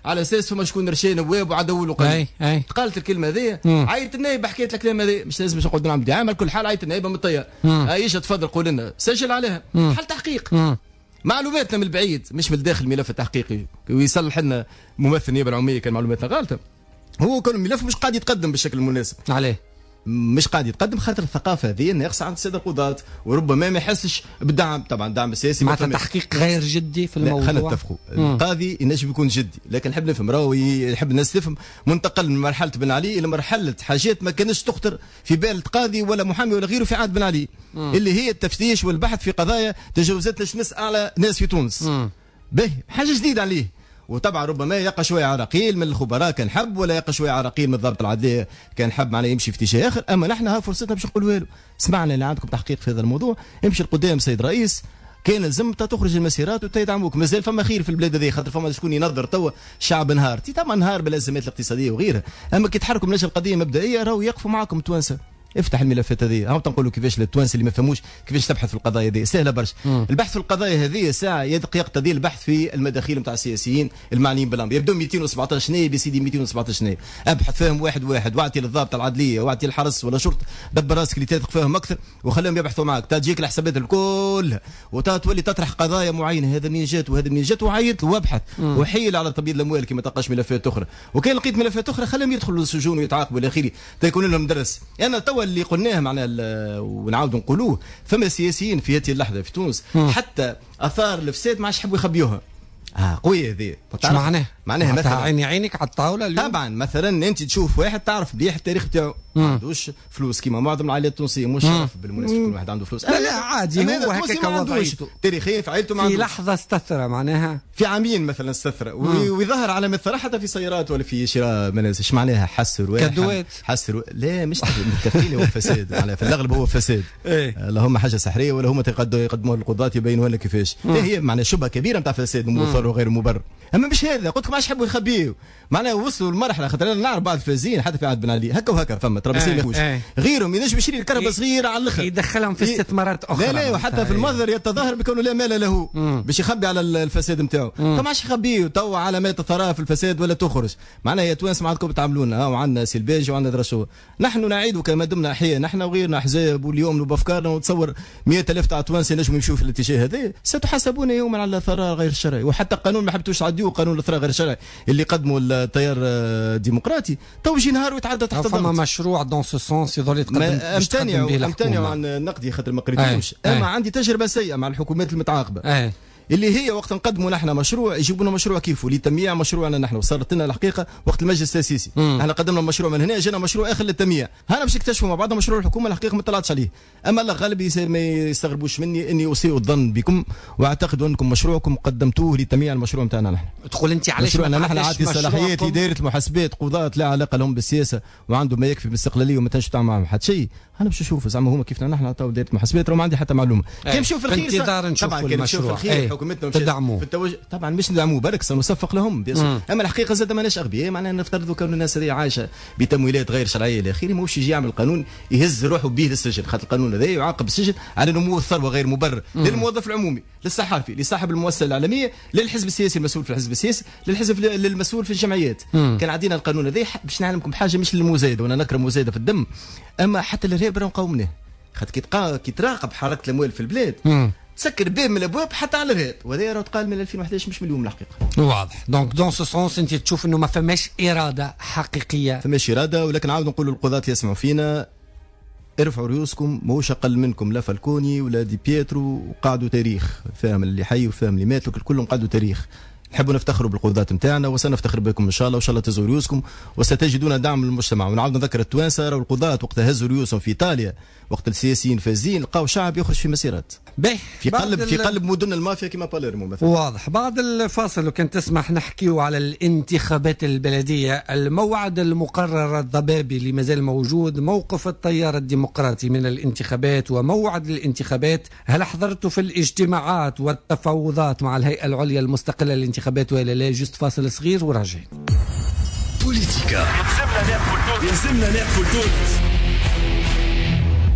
على اساس فما شكون رشي نواب وعدوا له قال قالت الكلمه هذه عيط النائب حكيت لك الكلمه هذه مش لازم باش نقعد نعمل دعايه على كل حال عيط النائب من الطيار ايش تفضل قول لنا سجل عليها حل تحقيق مم. معلوماتنا من البعيد مش من الداخل الملف التحقيقي ويصلح لنا ممثل النيابه العموميه كان معلوماتنا غلطه هو كان الملف مش قاعد يتقدم بالشكل المناسب عليه مش قاعد يتقدم خاطر الثقافه هذه ناقصه عند الساده القضاة وربما ما يحسش بالدعم طبعا الدعم السياسي معناتها تحقيق غير جدي في الموضوع. خلينا نتفقوا القاضي ينجم يكون جدي لكن نحب نفهم راهو يحب الناس تفهم منتقل من مرحله بن علي الى مرحله حاجات ما كانش تخطر في بال قاضي ولا محامي ولا غيره في عهد بن علي مم. اللي هي التفتيش والبحث في قضايا تجاوزات لشمس اعلى ناس في تونس باهي حاجه جديده عليه وطبعا ربما يقع شويه عراقيل من الخبراء كان حب ولا يقع شويه عراقيل من الضابط العدليه كان حب معناه يمشي في اتجاه اخر اما نحن ها فرصتنا باش نقولوا له سمعنا اللي عندكم تحقيق في هذا الموضوع امشي لقدام سيد رئيس كان لازم تخرج المسيرات وتدعموك مازال فما خير في البلاد هذه خاطر فما شكون ينظر توا الشعب نهار تي طبعا نهار بالازمات الاقتصاديه وغيرها اما كي تحركوا من اجل القضيه مبدئيه راهو يقفوا معكم التوانسه افتح الملفات هذه هاو تنقولوا كيفاش التوانسه اللي ما فهموش كيفاش تبحث في القضايا هذه سهله برشا البحث في القضايا هذه ساعه يقتضي البحث في المداخيل نتاع السياسيين المعنيين بالامر يبدو مئتين وسبعطاش نائب يا سيدي مئتين وسبعطاش نائب ابحث فيهم واحد واحد واعطي للضابط العدليه واعطي الحرس ولا شرطه دبر راسك اللي تثق فيهم اكثر وخليهم يبحثوا معك تجيك الحسابات الكل وتولي تطرح قضايا معينه هذا منين جات وهذا منين جات وعيط وابحث وحيل على تبييض الاموال كما تلقاش ملفات اخرى وكان لقيت ملفات اخرى خليهم يدخلوا للسجون ويتعاقبوا الى اخره تيكون لهم درس انا توا اللي قلناه معناها ونعاودوا نقولوه فما سياسيين في هذه اللحظه في تونس م. حتى اثار الفساد ما عادش يحبوا يخبيوها اه قويه هذه شو معناه؟ معناها مثلا عيني عينك على الطاوله اليوم طبعا مثلا انت تشوف واحد تعرف مليح التاريخ بتاعه ما عندوش فلوس كيما معظم العائلات التونسيه مش شرف بالمناسبه كل واحد عنده فلوس لا لا عادي هو هكاك وضعيته تاريخيا في عائلته في لحظه استثرى معناها في عامين مثلا استثرى ويظهر علامات ثراء حتى في سيارات ولا في شراء منازل ايش معناها حسر واحد كدوات حسر لا مش التفكير هو فساد معناها في الاغلب هو فساد اللهم حاجه سحريه ولا هم يقدموا للقضاة يبينوا لنا كيفاش هي معناها شبهه كبيره نتاع فساد مضر وغير مبرر اما مش هذا قلت لكم ما عادش يحبوا يخبيوا معناها وصلوا لمرحله خاطر انا نعرف بعض الفاسدين حتى في عهد بن علي هكا وهكا فما ترابيزين يخوش غيرهم ينجم يشري الكهرباء صغيره على الاخر يدخلهم في استثمارات اخرى لا لا وحتى في المظهر يتظاهر بكونه لا مال له باش يخبي على الفساد نتاعو تو ما عادش يخبيه تو علامات الثراء في الفساد ولا تخرج معناها يا توانس ما عندكم تعاملونا وعندنا سلباج وعندنا درشو نحن نعيد كما دمنا احياء نحن وغيرنا احزاب واليوم بافكارنا ونتصور مئة ألف تاع توانسه ينجموا يمشوا في الاتجاه هذا ستحاسبون يوما على الثراء غير الشرعي وحتى قانون ما حبتوش تعديوه قانون الثراء غير الشرعي اللي قدموا التيار الديمقراطي تو يجي نهار ويتعدى تحت الضغط فما مشروع دون سو سونس يظل يتقدم امتنعوا امتنعوا عن النقدي خاطر ما قريتوش اما عندي تجربه سيئه مع الحكومات المتعاقبه أي. اللي هي وقت نقدموا نحن مشروع يجيبوا لنا مشروع كيفه لتمييع مشروعنا نحن وصارت لنا الحقيقه وقت المجلس التاسيسي احنا قدمنا مشروع من هنا جانا مشروع اخر للتمييع هنا باش نكتشفوا مع بعض مشروع الحكومه الحقيقه ما طلعتش عليه اما الغالب ما يستغربوش مني اني اسيء الظن بكم واعتقد انكم مشروعكم قدمتوه لتمييع المشروع نتاعنا نحن تقول انت علاش مشروعنا نحن عاطي صلاحيات اداره المحاسبات قضاة لا علاقه لهم بالسياسه وعنده ما يكفي بالاستقلاليه وما تنجم تعمل معهم حتى شيء انا باش نشوف زعما هما كيفنا نحن تو دايره المحاسبات راه ما عندي حتى معلومه كي نشوف في الخير انتظار نشوف المشروع حكومتنا تدعموه التوجه طبعا مش ندعموه برك سنصفق لهم اما الحقيقه زاد ماناش اغبياء معناها نفترضوا كون الناس هذه عايشه بتمويلات غير شرعيه الى اخره ماهوش يجي يعمل قانون يهز روحه به للسجن خاطر القانون هذا يعاقب السجن على نمو الثروه غير مبرر للموظف العمومي للصحافي لصاحب المؤسسه الاعلاميه للحزب السياسي المسؤول في الحزب السياسي للحزب للمسؤول في الجمعيات مم. كان عندنا القانون هذا باش نعلمكم بحاجه مش للمزايده وانا نكره مزايده في الدم اما حتى الارهاب راه نقاومناه خاطر كي تقا... كي تراقب حركه الاموال في البلاد مم. تسكر باب من الابواب حتى على الارهاب وهذا راه تقال من ألفين وأحد عشر مش من اليوم الحقيقه واضح دونك دون سو سونس انت تشوف انه ما فماش اراده حقيقيه فماش اراده ولكن عاود نقولوا للقضاة يسمعوا فينا ارفعوا رؤوسكم ماهوش اقل منكم لا فالكوني ولا دي بيترو وقعدوا تاريخ فاهم اللي حي وفاهم اللي مات كلهم قعدوا تاريخ نحبوا نفتخروا بالقضاة نتاعنا وسنفتخر بكم ان شاء الله وان شاء الله تهزوا رؤوسكم وستجدون دعم من المجتمع ونعاود نذكر التوانسه راهو القضاة وقت هزوا رؤوسهم في ايطاليا وقت السياسيين فازين لقاو شعب يخرج في مسيرات باهي في قلب في قلب مدن المافيا كما باليرمو مثلا واضح. بعد الفاصل لو كان تسمح نحكيو على الانتخابات البلديه الموعد المقرر الضبابي اللي مازال موجود موقف التيار الديمقراطي من الانتخابات وموعد الانتخابات هل حضرتوا في الاجتماعات والتفاوضات مع الهيئه العليا المستقله للانتخابات ولا لا؟ جست فاصل صغير وراجعين. بوليتيكا يلزمنا ناكل تونس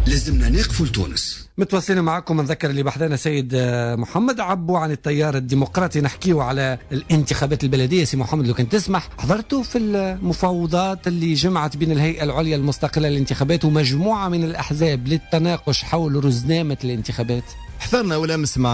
لازمنا نقفوا لتونس. متواصلين معكم. نذكر اللي بحثنا سيد محمد عبو عن التيار الديمقراطي، نحكيه على الانتخابات البلديه. سي محمد لو كان تسمح، حضرتوا في المفاوضات اللي جمعت بين الهيئه العليا المستقله للانتخابات ومجموعه من الاحزاب للتناقش حول رزنامه الانتخابات؟ حضرنا ولا امس مع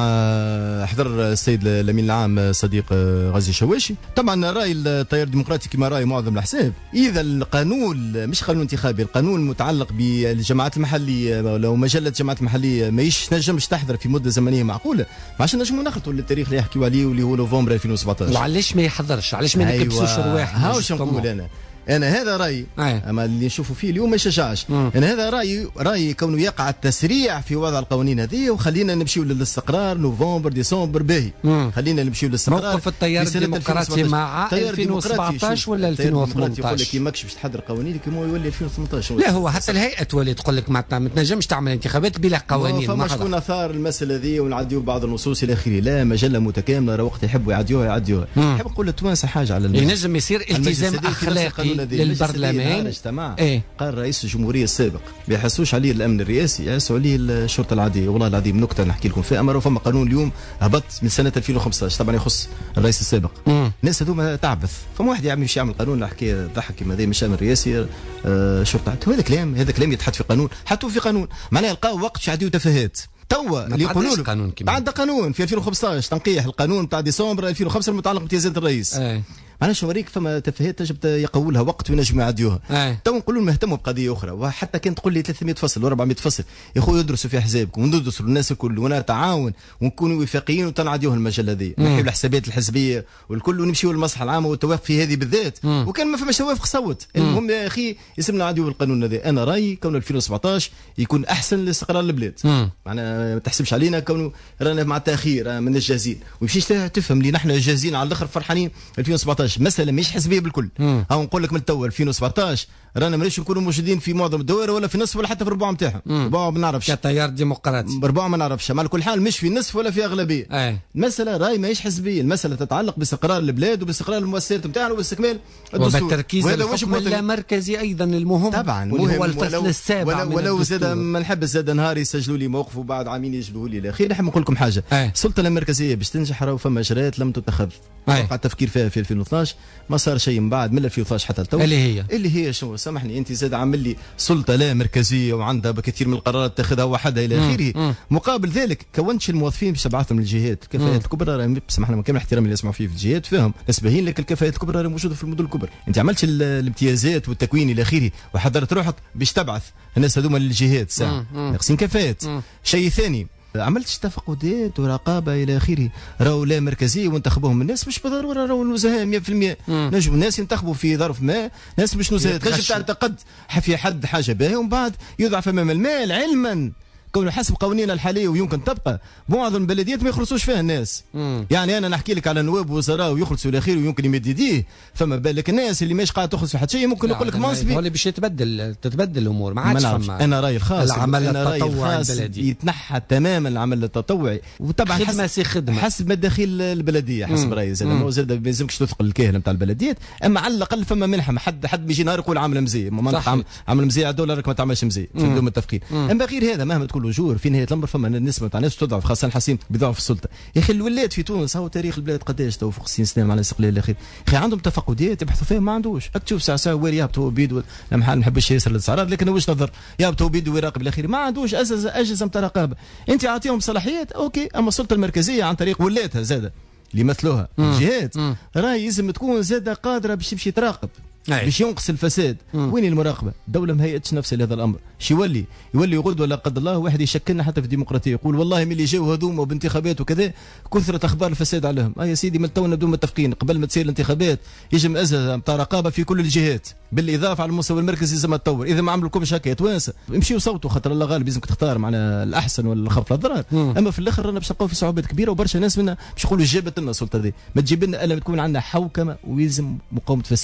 حضر السيد الامين العام صديق غازي شواشي. طبعا راي التيار الديمقراطي كما راي معظم الاحزاب، اذا القانون مش قانون انتخابي، القانون المتعلق بالجماعات المحليه لو مجله الجماعات المحليه ما نجمش تحضر في مده زمنيه معقوله، ما عادش نجموا نخلطوا التاريخ اللي يحكيوا عليه واللي هو نوفمبر ألفين وسبعطاش. وعلاش ما يحضرش؟ علاش ما نكبسوش أيوة. رواح؟ هاوش نقول انا انا هذا رايي. أيه. اما اللي نشوفوا فيه اليوم ما يشجعش. انا هذا رايي رايي كونه يقع التسريع في وضع القوانين هذه، وخلينا نمشيو للاستقرار نوفمبر ديسمبر باهي. خلينا نمشيو للاستقرار. موقف التيار الديمقراطي مع ألفين وسبعطاش ولا ألفين وثمانطاش؟ يقول لك ماكش باش تحضر قوانين كيما يولي ألفين وثمانطاش. لا هو حتى الهيئه تولي تقول لك ما تنجمش تعمل انتخابات بلا قوانين. فما شكون اثار المساله هذه ونعديو بعض النصوص الى اخره. لا مجله متكامله، راه وقت يحبوا يعديوها يعديوها. نحب نقول للتوانسه حاجه على ينجم يصير التزام اخلاقي للبرلمان. اجتماع. إيه؟ قال رئيس الجمهوريه السابق ما يحسوش عليه الامن الرئاسي، يحسوا عليه الشرطه العاديه. والله العظيم نكته نحكي لكم فيها. امر فما قانون اليوم هبط من سنه ألفين وخمسطاش طبعا يخص الرئيس السابق. الناس هذوما تعبث، فما واحد يعمل يمشي يعمل قانون نحكي ضحك كيما هذا مش امن رئاسي آه شرطه. هذا كلام هذا كلام يتحط في قانون، حطوه في قانون معناها لقاو وقت باش يعديو تفاهات. توا اللي يقولوا قانون كيما بعد قانون في ألفين وخمسطاش تنقيح القانون تاع ديسمبر ألفين وخمسة المتعلق بامتيازات الرئيس. أي. معناش نوريك فما تفاهات تجب يقول لها وقت وينجموا يعديوها. تو نقولوا نهتموا بقضيه اخرى، وحتى كان تقول لي ثلاثمائة فصل و أربعمائة فصل يا خويا ادرسوا في احزابكم وندرسوا الناس الكل ونتعاون ونكونوا وفاقيين وتنعديوها المجله هذه، نحيوا الحسابات الحزبيه والكل ونمشيوا للمصلحه العامه والتوافق في هذه بالذات. مم. وكان ما فماش توافق صوت. المهم يا اخي يسمنا نعديوا القانون هذا. انا رايي كون ألفين وسبعطاش يكون احسن لاستقرار البلاد. معناها ما تحسبش علينا كونه رانا مع التاخير ماناش جاهزين، ويمشيش تفهم لي نحن جاهزين على الاخر فرحانين. ألفين وسبعطاش مساله مش حزبيه بالكل. هاو نقول لك من تو ألفين وسبعطاش رانا ماناش نكونوا موجودين في معظم الدوائر ولا في النصف ولا حتى في الربع نتاعهم. ربع ما نعرفش كتيار ديمقراطي ربع ما نعرفش. على كل حال مش في النصف ولا في اغلبيه. أي. المساله راي ماهيش حزبيه، المساله تتعلق باستقرار البلاد وباستقرار المؤسسات نتاعنا واستكمال الدستور وبالتركيز على الحكم اللامركزي ايضا المهم طبعا مهم هو الفصل السابع. ولو, ولو زاد ما نحب زاد نهار يسجلوا لي موقف وبعد عامين يجلوه لي الاخير. نحب نقول لكم حاجه. أي. السلطه اللامركزيه باش تنجح راهو فما اجراءات لم تتخذ. وقع التفكير فيها في ألفين واثناش ما صار شيء من بعد من ألفين واثناش حتى التو. اللي هي اللي هي شنو سامحني انت زاد عامل لي سلطه لا مركزيه وعندها بكثير من القرارات تاخذها وحدها الى اخره. مقابل ذلك كونتش الموظفين باش تبعثهم للجهات. الكفاءات الكبرى راهي سامحنا كامل احترامي اللي يسمعوا فيه في الجهات فيهم ناس باهين، لكن الكفاءات الكبرى راهي موجوده في المدن الكبرى. انت عملتش الامتيازات والتكوين الى اخره وحضرت روحك باش تبعث الناس هذوما للجهات ساعه ناقصين كفاءات. شيء ثاني عملتش تفقدات ورقابه الى اخره. راهو لا مركزيه وانتخبوهم الناس مش بالضروره راهو النزهاء مئة بالمئة. نجم الناس ينتخبوا في ظرف ما ناس مش نزهاء تنجم تعتقد في حد حاجه باهيه ومن بعد يضعف امام المال علما كونه حسب قوانيننا الحاليه ويمكن تبقى معظم البلديات ما يخلصوش فيها الناس. مم. يعني انا نحكي لك على نواب وزراء ويخلصوا الى اخره ويمكن يمد يديه، فما بالك الناس اللي ماش قاعده تخلص في حتى شيء ممكن يقول لك منصبي هو اللي باش يتبدل تتبدل الامور ما عادش فما. انا رايي الخاص العمل أنا التطوعي البلدي يتنحى تماما العمل التطوعي وطبعا خدمه حسب, خدمة. حسب مداخيل البلديه حسب رايي زاد مو زاد ما يلزمكش تثقل الكاهل نتاع البلديات، اما على الاقل فما منحه حد حد بيجي نهار يقول عامل مزيه عامل مزيه على الدوله راك ما تعملش مزيه نبداو متفقين. اما غير هذا مهما تكون اجور في نهايه الامر فما النسبه تاع الناس تضعف خاصه الحسيم بضعف السلطه. يا اخي الولاد في تونس هو تاريخ البلاد قداش تو فوق ستين سنه على الاستقلال الاخير. يا اخي عندهم تفقدات يبحثوا فيها ما عندوش. تشوف ساعه ساعه وير يهبط هو بيدو ما نحبش ياسر الاستعراض لكن هوش نظر يهبط هو بيدو ويراقب الاخير ما عندوش اجهزه اجهزه نتاع رقابه. انت عاطيهم صلاحيات اوكي، اما السلطه المركزيه عن طريق ولاتها زاده اللي يمثلوها الجهات راهي لازم تكون زاده قادره باش تمشي تراقب باش ينقص الفساد. مم. وين المراقبه؟ الدوله ما هيئتش نفسها لهذا الامر. شي يولي يولي يغد ولا قدر الله واحد يشكلنا حتى في الديمقراطيه يقول والله ملي جاوا هذوما وبانتخابات وكذا كثرت اخبار الفساد عليهم. اه يا سيدي من تو نبدو متفقين قبل ما تصير الانتخابات يجب اجهزه نتاع رقابه في كل الجهات بالاضافه على المستوى المركزي لازم تطور. اذا ما عملوكمش هكا يا توانسه امشيوا صوتوا خاطر الله غالب لازمك تختار معنا الاحسن ولا الخف الاضرار. اما في الاخر رانا باش نلقاو في صعوبات كبيره وبرشا ناس منا باش يقولوا جابت لنا السلطه دي. ما تجيب لنا الا تكون عندنا حوكمه ويلزم مقاومه فساد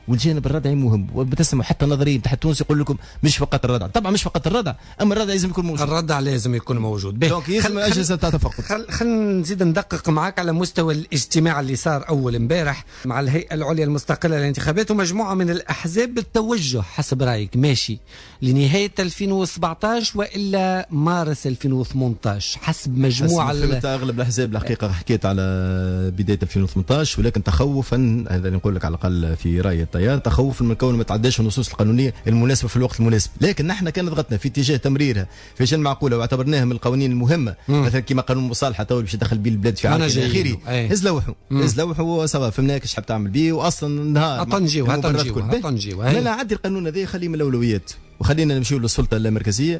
والجانب الردعي مهم. وبتسمع حتى نظريه تحت تونس يقول لكم مش فقط الردع، طبعا مش فقط الردع، اما الردع لازم يكون موجود. الردع لازم يكون موجود. دونك يلزم اجهزه تاع تفقد. خل خلينا نزيد ندقق معك على مستوى الاجتماع اللي صار اول امبارح مع الهيئه العليا المستقله للانتخابات ومجموعه من الاحزاب بالتوجه حسب رايك ماشي لنهايه ألفين وسبعطاش والا مارس ألفين وثمنطاش حسب مجموعه فهمت. اغلب الاحزاب الحقيقه حكيت على بدايه ألفين وثمنطاش، ولكن تخوفا، هذا اللي نقول لك على الاقل في راي التيار، تخوفا من كون ما تعداش النصوص القانونيه المناسبه في الوقت المناسب. لكن نحن كان ضغطنا في اتجاه تمريرها في جهه معقوله واعتبرناها من القوانين المهمه، مم. مثلا كما قانون المصالحه تو باش يدخل به البلاد في عام الى اخره. هز لوحه هز لوحه سوا فهمناك ايش حاب تعمل به، واصلا نهار هتنجيو هتنجيو هتنجيو لا لا عدي القانون هذا خليه من الاولويات، وخلينا نمشيو للسلطه اللامركزيه،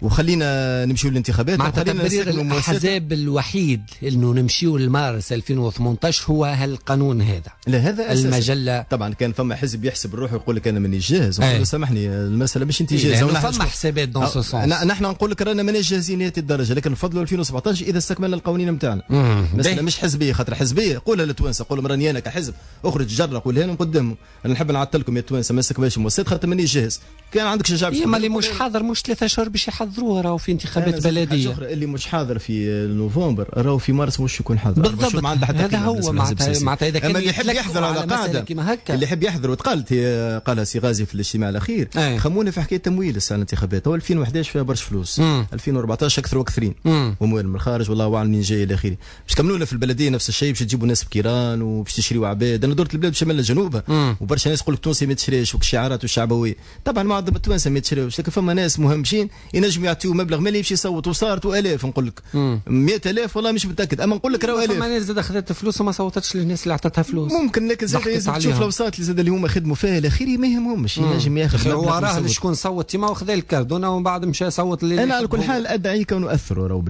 وخلينا نمشيو للانتخابات. مع تبرير الاحزاب الوحيد انه نمشيو لمارس ألفين وثمنطاش هو هالقانون هذا. لا هذا المجله طبعا كان فما حزب يحسب روحه يقول لك انا مانيش جاهز، نقول له سامحني المساله مش انت جاهز، يعني فما حسابات دون سو سونس. نحن نقول لك رانا ماناش جاهزين لهذه الدرجه، لكن بفضل ألفين وسبعطاش اذا استكملنا القوانين نتاعنا مساله مش حزبيه، خاطر حزبيه قولها للتوانسه، قول راني انا كحزب اخرج جرب قولها لهم قدامهم، انا نحب نعطل لكم يا توانسه ما استكملش المؤسسات خاطر مانيش جاهز. كان عندك شجاعه اما اللي مش حاضر مش ثلاثة اشهر باش يحضروه راهو في انتخابات بلديه. اللي مش حاضر في نوفمبر راهو في مارس مش يكون حاضر بالضبط. هذا هو معناتها اذا كان اللي يحب يحضر على قاعده اللي يحب يحضر، وتقالت هي قالها سي غازي في الاجتماع الاخير أي. خمونا في حكايه تمويل السنه الانتخابات، هو ألفين وأحد عشر فيها برشا فلوس، مم. ألفين وأربعطاش اكثر واكثرين واموال من الخارج والله اعلم منين جاي الى اخره. باش تكملونا في البلديه نفس الشيء، باش تجيبوا ناس بكيران وباش تشريوا عباد. انا درت البلاد شمال جنوبها وبرشا ناس يقول لك تونسي ما تشريش والشعارات والشعبويه، طبعا معظم التوانسه ما تشريوش، لكن فما ناس مهمشين ينجموا يعطيوا مبلغ مالي يمشي يصوت، وصارت الاف نقول لك مئة آلاف والله مش متاكد، اما نقول لك راهو الاف. فما ناس زاد اخذت فلوس وما صوتتش للناس اللي عطتها فلوس ممكن، لكن زاد لازم تشوف الاوساط اللي زاد اللي هما خدموا فيها الاخير ما يهمهمش ينجم ياخذ وراه شكون صوت تيما واخذ الكاردونه ومن بعد مشى صوت اللي انا على كل حال ادعي كانوا اثروا راهو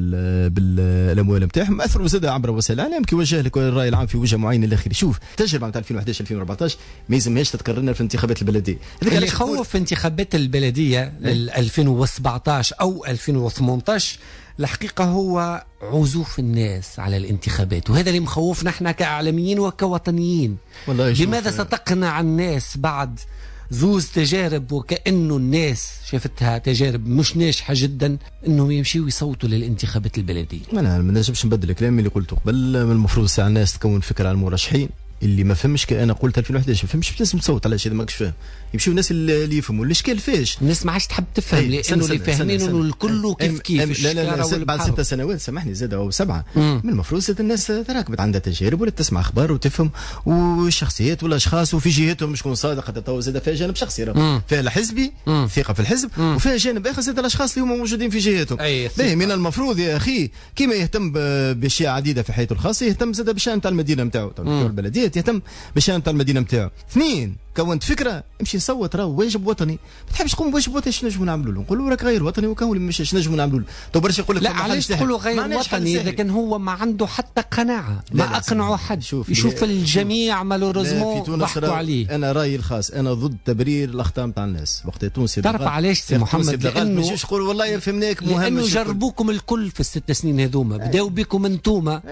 بالاموال نتاعهم، اثروا زاد عبر وسائل الاعلام كي وجه لك الراي العام في وجه معين الى اخره. شوف التجربه نتاع ألفين وأحد عشر ألفين وأربعطاش ما يلزمهاش تتكررنا في الانتخابات البلديه. اللي يخوف في انتخابات البلديه لل ألفين وسبعطاش او ألفين وثمنطاش الحقيقة هو عزوف الناس على الانتخابات، وهذا اللي مخوفنا احنا كإعلاميين وكوطنيين. لماذا ستقنع الناس بعد زوز تجارب وكأنه الناس شافتها تجارب مش ناجحة جدا انهم يمشيوا يصوتوا للانتخابات البلدية؟ انا ما نجمش نبدل الكلام اللي قلته قبل. من المفروض ساعة الناس تكون فكرة على المرشحين. اللي ما فهمش كأنا قلت ألفين وأحد عشر ما فهمش لازم تصوت علاش اذا ماكش فاهم، يمشيو الناس اللي يفهموا الاشكال فيش. الناس ما عادش تحب تفهم لانه اللي فاهمين انه الكل كيف كيف. لا لا لا بعد ست سنوات سامحني زاد او سبعه مم. من المفروض زاد الناس تراكبت عندها تجارب ولا تسمع اخبار وتفهم والشخصيات والاشخاص وفي جهتهم شكون صادق. حتى تو زاد فيها جانب شخصي فيها الحزبي ثقه في الحزب مم. وفيها جانب اخر زاد الاشخاص اللي هما موجودين في جهتهم. باهي من المفروض يا اخي كيما يهتم باشياء عديده في حياته الخاصه يهتم زاد بشان تاع المدينه نتاعو البلديه يهتم بشان تاع المدينه نتاعو. اثنين كونت فكره امشي نصوت راهو واجب وطني، ما تحبش تقوم بواجب وطني شنو نجموا نعملوا له؟ نقولوا راك غير وطني وكون مش شنو نجموا نعملوا له. تو برشا يقول لك لا علاش تقولوا غير وطني اذا كان هو ما عنده حتى قناعه ما اقنعوا حد. شوف يشوف الجميع مالوريزمون ضحكوا عليه. انا رايي الخاص انا ضد تبرير الاخطاء نتاع الناس وقت تونسي. تعرف علاش سي محمد؟ لانه مش يقول والله فهمناك مهم لانه جربوكم الكل في الست سنين هذوما بداو بكم انتوما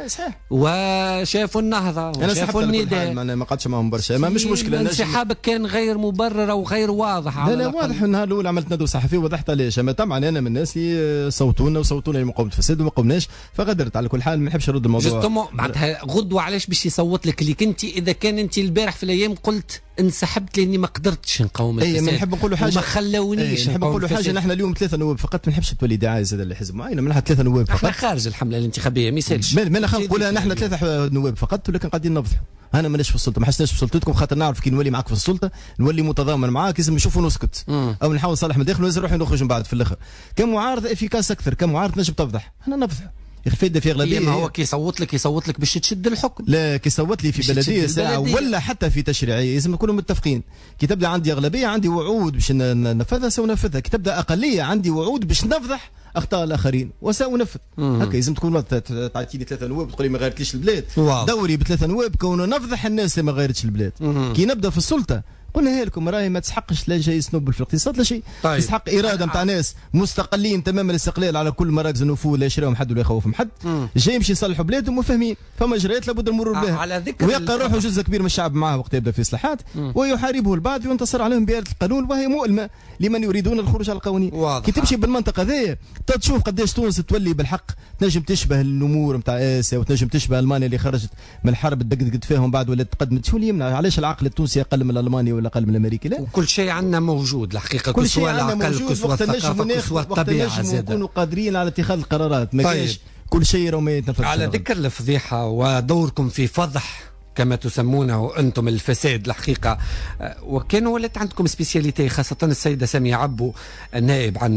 وشافوا النهضه وشافوا النداء. انا ما قعدتش معهم برشا ما مش مشكله. انسحابك كان غير مبرر او غير واضح. لا لا واضح. النهار الاول عملت ندوه صحفيه ووضحت علاش. اما طبعا انا من الناس اللي صوتونا وصوتونا لمقاومه الفساد وما قمناش فغدرت. على كل حال ما نحبش نرد الموضوع معناتها غدوه علاش باش يصوت لك اللي كنت اذا كان انت البارح في الايام قلت انسحبت لاني ما قدرتش نقاوم الفساد. اي نحب نقول حاجه وما خلونيش. نحب نقول حاجه نحن اليوم ثلاثه نواب فقط ما نحبش تولي دعايه زاد لحزب معين. من ثلاثه نواب فقط احنا خارج الحمله الانتخابيه ما يسالش. ما خلينا نقولها نحن ثلاثه نواب فقط ولكن قاعدين نفضحوا. انا مانيش في السلطه ما حسناش بسلطتكم خاطر نعرف كي نولي معاك في السلطه نولي متضامن معاك لازم نشوفوا نسكت مم. او نحاول نصلح من الداخل ونزل روحي نخرج من بعد في الاخر. كمعارض افيكاس اكثر كمعارض نجم تفضح. احنا نفضح الفائده في اغلبيه. ما هو كي يصوت لك يصوت لك باش تشد الحكم. لا كي يصوت لي في بلديه ساعه ولا حتى في تشريعيه لازم نكونوا متفقين. كي تبدا عندي اغلبيه عندي وعود باش ننفذها سننفذها. كي تبدا اقليه عندي وعود باش نفضح اخطاء الاخرين وسأنفذ. هكا لازم تكون تعطي لي ثلاثه نواب تقول لي ما غيرتليش البلاد. دوري بثلاثه نواب كونوا نفضح الناس اللي ما غيرتش البلاد. مم. كي نبدا في السلطه قلنا لكم راهي ما تسحقش لا جايزه نوبل في الاقتصاد لا شيء. طيب. تسحق اراده نتاع ناس مستقلين تمام الاستقلال على كل مراكز النفوذ لا يشريهم حد ولا يخوفهم حد، جاي يمشي يصلحوا بلادهم وفاهمين فما اجراءات لابد المرور بها. على ذكر ويبقى روحه جزء كبير من الشعب معه وقت يبدا في اصلاحات ويحاربه البعض وينتصر عليهم بإرادة القانون، وهي مؤلمه لمن يريدون الخروج على القوانين. كي تمشي بالمنطقه هذه تشوف قداش تونس تولي بالحق تنجم تشبه النمور نتاع اسيا وتنجم تشبه المانيا اللي خرجت من الحرب تدقدقت فيهم بعد ولا تقدمت. شو اللي يمنع؟ علاش العقل التونسي اقل من الالماني ولا اقل من الامريكي؟ لا، وكل شيء عندنا موجود الحقيقه، كل شيء سواء عندنا العقل موجود سواء وقت الثقافه سواء الطبيعه نكونوا قادرين على اتخاذ القرارات. ما طيب. كاينش كل شيء راه ما يتنفذش. على ذكر الفضيحه ودوركم في فضح كما تسمونه أنتم الفساد الحقيقة، وكانوا ولات عندكم سبيسياليتي خاصة السيدة سامية عبو النائب عن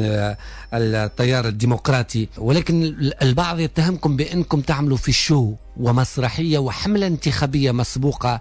التيار الديمقراطي، ولكن البعض يتهمكم بأنكم تعملوا في شو ومسرحية وحملة انتخابية مسبوقة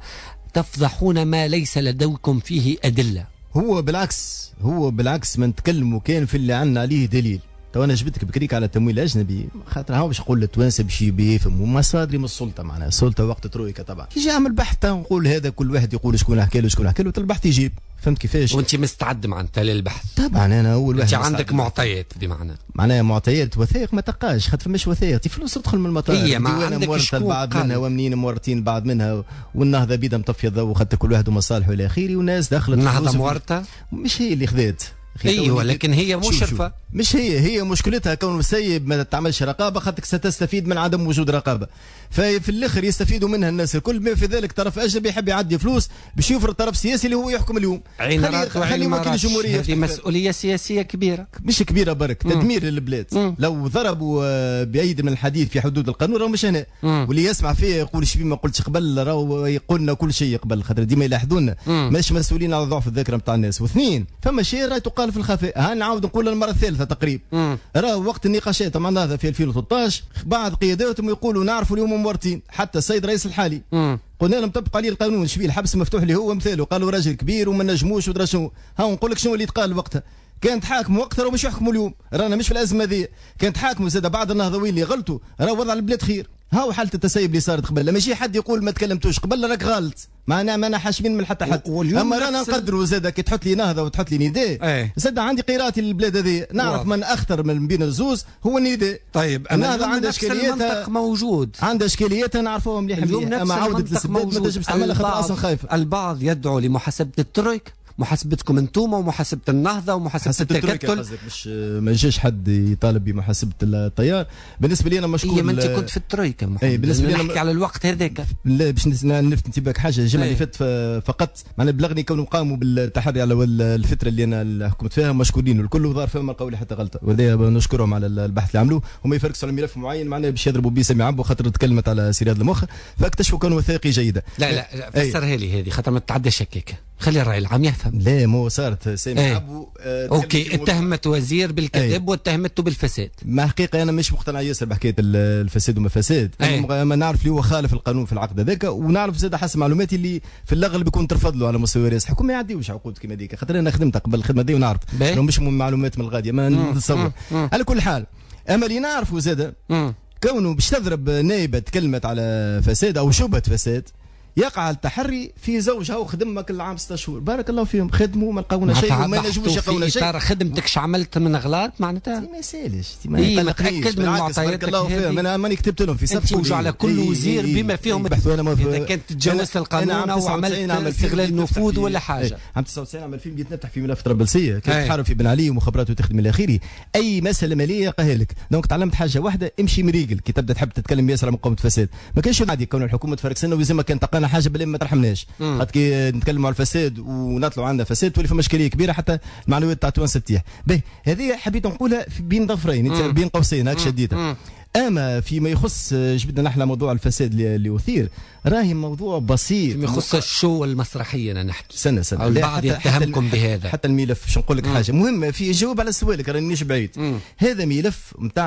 تفضحون ما ليس لديكم فيه أدلة. هو بالعكس هو بالعكس ما نتكلموا كان في اللي عنا عليه دليل. تو انا جبتك بكريك على التمويل الاجنبي خاطر هاو باش نقول للتوانسه باش بيفهموا مصادري من السلطه، معناها السلطه وقت ترويكا طبعا يجي يعمل بحث نقول هذا كل واحد يقول شكون حكى له شكون حكى له البحث يجيب. فهمت كيفاش؟ وانت مستعد معناتها للبحث؟ طبعا انا اول واحد. انت عندك معطيات بمعنى معناها معطيات وثائق ما تلقاش خاطر فماش وثائق فلوس تدخل من المطار. هي ما عندك مورطه البعض منها ومنين مورطين البعض منها والنهضه بيدا مطفيه الضوء خاطر كل واحد ومصالحه الى اخره وناس دخلت النهضه مورطه مش هي اللي خذات. ايوه لكن هي مشرفه. مش هي هي مشكلتها كون مسيب ما تعملش رقابه خاطرك ستستفيد من عدم وجود رقابه. ففي الاخر يستفيدوا منها الناس الكل، بما في ذلك طرف اجنبي يحب يعدي فلوس باش يفرض طرف سياسي اللي هو يحكم اليوم. عين رات وعين وكيل الجمهوريه هذه مسؤوليه سياسيه كبيره مش كبيره برك. مم. تدمير للبلاد. مم. لو ضربوا بايد من الحديد في حدود القانون راهو مش هنا. مم. واللي يسمع فيه يقول شبيه ما قلتش قبل راهو يقولنا كل شيء قبل خاطر ديما يلاحظونا مش مسؤولين على ضعف الذاكره نتاع الناس. واثنين فما شيء راه تقال في الخفاء. ها نعاود نقول المره الثالثه تقريبا راه وقت النقاشات مع النهضه في ألفين وثلاثة عشر بعض قياداتهم يقولوا نعرفوا اليوم مورطين حتى السيد رئيس الحالي. مم. قلنا لهم طبق عليه القانون شبيه الحبس مفتوح اللي هو مثاله قالوا راجل كبير وما نجموش ودرا شنو. ها نقول لك شنو اللي تقال وقتها كانت حاكم وقتها راهو مش يحكموا اليوم رانا مش في الازمه هذه. كانت حاكم زاد بعض النهضويين اللي غلطوا راهو وضع البلاد خير. هاو حاله التسيب اللي صارت قبل لما يجي حد يقول ما تكلمتوش قبل راك غلط معنا ما انا حاشمين من حتى حد. اما رانا نقدروا زاد كي تحط لي نهضه وتحط لي نداء ايه. زاد عندي قراءتي للبلاد هذه نعرف واضح. من اخطر من بين الزوز هو النداء. طيب النهضه عندها اشكالياتها موجود عندها اشكالياتها نعرفوها مليح مليح. اما عوده السداد ما تنجمش تعملها خاطر اصلا خايفه. البعض يدعو لمحاسبه الترويكا محاسبتكم انتم ومحاسبه النهضه ومحاسبه التكتل. مش ما يجيش حد يطالب بمحاسبه التيار. بالنسبه لي انا مشكور. هي ما انت كنت في الترويكا محمد. اي بالنسبه لي نحكي على الوقت هذاك. لا باش نلفت انتباهك حاجه الجمعه اللي فاتت فقط معناها بلغني كونوا قاموا بالتحري على الفتره اللي انا حكمت فيها مشكورين الكل وظهر فيهم ما لقاو حتى غلطه وهذا نشكرهم على البحث اللي عملوه. هما يفركسوا على ملف معين معناها باش يضربوا به سامي عبو خاطر تكلمت على سيراد المخ فاكتشفوا كانوا وثائقي جيده. لا لا فسرها لي هذه خاطر ما تتعداش هكاك خلي الراي العام يفهم. لا مو صارت سامي ايه. عبو آه اوكي اتهمت وزير بالكذب ايه. واتهمته بالفساد. ما حقيقه انا مش مقتنع ياسر بحكايه الفساد وما فساد. ايه. ما نعرف اللي هو خالف القانون في العقد هذاك ونعرف زاد حسب معلوماتي اللي في الاغلب يكون ترفض له على مستوى رئيس الحكومه ما يعديوش عقود كيما هذيك خاطر انا خدمتها قبل الخدمه دي ونعرف لو مش معلومات من الغاديه ما نتصور. على كل حال اما اللي نعرفه زاد كونه باش تضرب نائبه تكلمت على فساد او شبهه فساد يقع التحري في زوجها وخدمك العام ستة شهور بارك الله فيهم خدموا ما لقاونا شيء وما نجموش يلقاونا شيء. ترى خدمتك شعملت من اغلاط معناتها ما يسالش ما متاكد من معطياتك بارك الله فيهم. انا ماني كتبت لهم في سبت وجوا على كل وزير بما فيهم اذا كانت تجاوزت القانون او عملت استغلال النفوذ ولا حاجه. عام تسعة وتسعين عمل فيلم جيت نفتح في ملف طرابلسيه كنت حارب في بن علي ومخابراته وتخدم الى اخره. اي مساله ماليه قاهي لك دونك تعلمت حاجه واحده امشي مريقل كي تبدا تحب تتكلم ياسر على مقاومه الفساد ما كانش عادي كون الحكومه تفرق سنه ويلزمها كان تلقانا حاجه بلا ما ترحم خاطر كي نتكلموا على الفساد ونطلعوا عندنا فساد تولي فما اشكاليه كبيره حتى المعنويات تاع تونس تتيح. باهي هذه حبيت نقولها بين ظفرين بين قوسين هاك شديتها. اما فيما يخص جبنا نحن موضوع الفساد اللي اثير راهي موضوع بسيط. فيما يخص الشو المسرحيه انا نحكي سنه سنه البعض يتهمكم بهذا حتى الملف باش نقول لك حاجه مهمه في جواب على سؤالك راني مش بعيد. مم. هذا ملف نتاع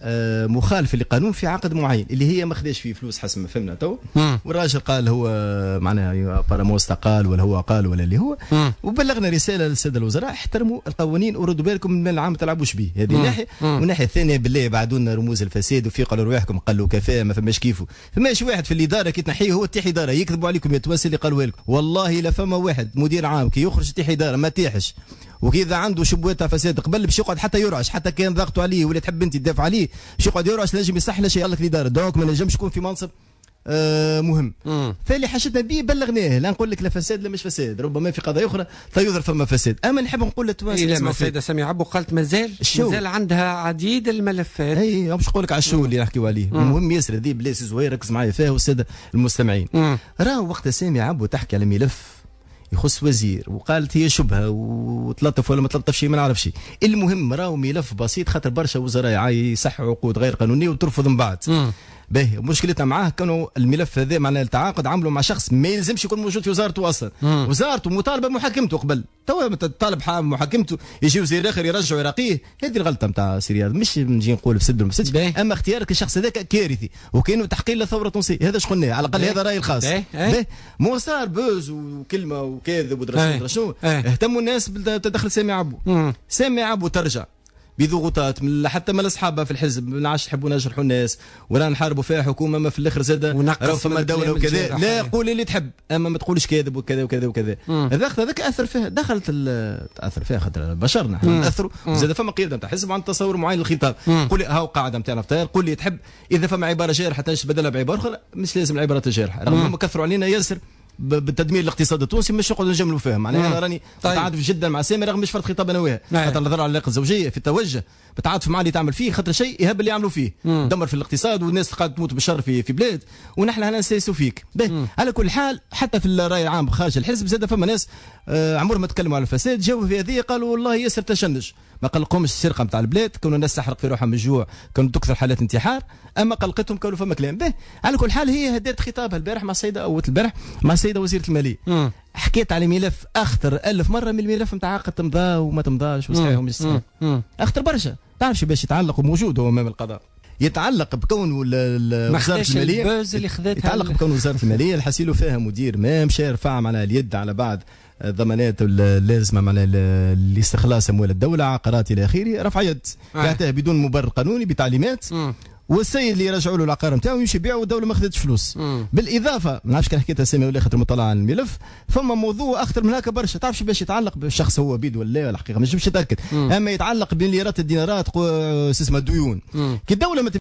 آه مخالف لقانون في عقد معين اللي هي ما خداش فيه فلوس حسب ما فهمنا تو، والراجل قال هو معناها بارامو استقال ولا هو قال ولا اللي هو، وبلغنا رساله للساده الوزراء احترموا القوانين وردوا بالكم من العام ما تلعبوش به. هذه ناحيه، والناحيه الثانيه بالله بعدوا لنا رموز الفساد وفيقوا على رواحكم قالوا كفاءه ما فماش كيفه، فماش واحد في الاداره كي تنحيه هو تحي اداره يكذبوا عليكم يتواسل اللي قالوا لكم، والله لا فما واحد مدير عام كي يخرج تحي اداره ما تيحش، وكذا عنده شبوات تاع فساد قبل باش يقعد حتى يرعش، حتى كان ضغطوا عليه ولا تحب انت تدافع عليه باش يقعد يرعش لازم يصح له شيء لك الاداره، دونك ما نجمش يكون في منصب آه مهم. مم. فاللي حاجتنا به بلغناه، لا نقول لك لا فساد لا مش فساد، ربما في قضايا اخرى فيظهر فما فساد، اما نحب نقول للتوانسه إيه لما السيده ساميه عبو قالت مازال مازال عندها عديد الملفات. اي باش نقول لك على الشو اللي نحكيو عليه المهم ياسر هذه بلاس زوير ركز معايا فيها والساده المستمعين. راهو وقت ساميه عبو تحكي على ملف يخص وزير وقالت هي شبهه وتلطف ولا ما تلطفش ما نعرفش، المهم راهو ملف بسيط خاطر برشا وزراء يصحوا عقود غير قانونيه وترفض من بعد. باهي مشكلتنا معاه كانوا الملف هذا معناه التعاقد عملوا مع شخص ما يلزمش يكون موجود في وزارته اصلا، وزارته مطالبه محاكمته قبل، توا طالب محاكمته يجي وزير اخر يرجعوا يراقيه، هذه الغلطه نتاع سيرياد، مش نجي نقول في سد المسجد، اما اختيارك الشخص هذاك كارثي وكانوا تحقيق لثوره تونسيه، هذا اش قلنا على الاقل هذا رايي الخاص. باهي مو صار بوز وكلمه وكاذب ودرا شنو، اهتموا الناس بتدخل سامي عبو، سامي عبو ترجع بضغوطات من حتى من الاصحاب في الحزب ما عادش نحبوا نجرحوا الناس ولا نحاربوا فيها حكومه، ما في الاخر زاد راهو فما دوله وكذا، لا قول اللي تحب اما ما تقولش كاذب وكذا وكذا وكذا، هذاك هذاك اثر فيها، دخلت تاثر فيها خاطر بشرنا احنا ناثروا، زاد فما قياده نتاع حزب عن تصور معين للخطاب، قول لي هاو قاعده نتاعنا في قول لي تحب اذا فما عباره جارحه تنجم تبدلها بعباره اخرى، مش لازم العبارات الجارحه، رغم هم كثروا علينا ياسر بالتدمير الاقتصاد التونسي مش نقعدوا نجملوا فيها، معناها انا راني طيب. متعاطف جدا مع سامي رغم مش فرض خطاب انا وياه، خاطر نظر على العلاقه الزوجيه في التوجه بتعاطف مع اللي تعمل فيه خاطر شيء يهب اللي يعملوا فيه، مم. دمر في الاقتصاد والناس قاعده تموت بالشر في في بلاد ونحن هنا نسيسوا فيك. على كل حال حتى في الراي العام خارج الحزب زاد فما ناس آه عمرهم ما تكلموا على الفساد، جاوا في هذه قالوا والله ياسر تشنج، ما قلقهمش السرقه نتاع البلاد، كانوا الناس تحرق في روحها من الجوع، كانوا تكثر حالات انتحار، اما قلقتهم كانوا فما كلام به. على كل حال هي هدات خطابها البارح مع السيده او البارح مع السيده وزيره الماليه، مم. حكيت على ملف اخطر ألف مره من الملف نتاع عقد تمضى وما تمضاش وصحيح ومش صحيح، اخطر برشا، تعرفش باش يتعلق وموجود هو امام القضاء، يتعلق بكون وزاره الماليه اللي يتعلق بكون وزاره الماليه الحسيلو فيها مدير ما مشى يرفع معناها اليد على بعض الضمانات اللازمه معناها لاستخلاص اموال الدوله عقارات الى اخره، رفع يد يعطيها بدون مبرر قانوني بتعليمات، والسيد اللي يرجعوا له العقار نتاعو يمشي يبيعه والدوله ما خذتش فلوس. مم. بالاضافه ما نعرفش كان حكيتها سامي ولا خاطر مطلع على الملف، فما موضوع اخطر من هكا برشا، تعرفش باش يتعلق بالشخص هو بيد ولا الحقيقه ما نجمش نتاكد، اما يتعلق بمليارات الدينارات اسمها ديون، كي الدوله ما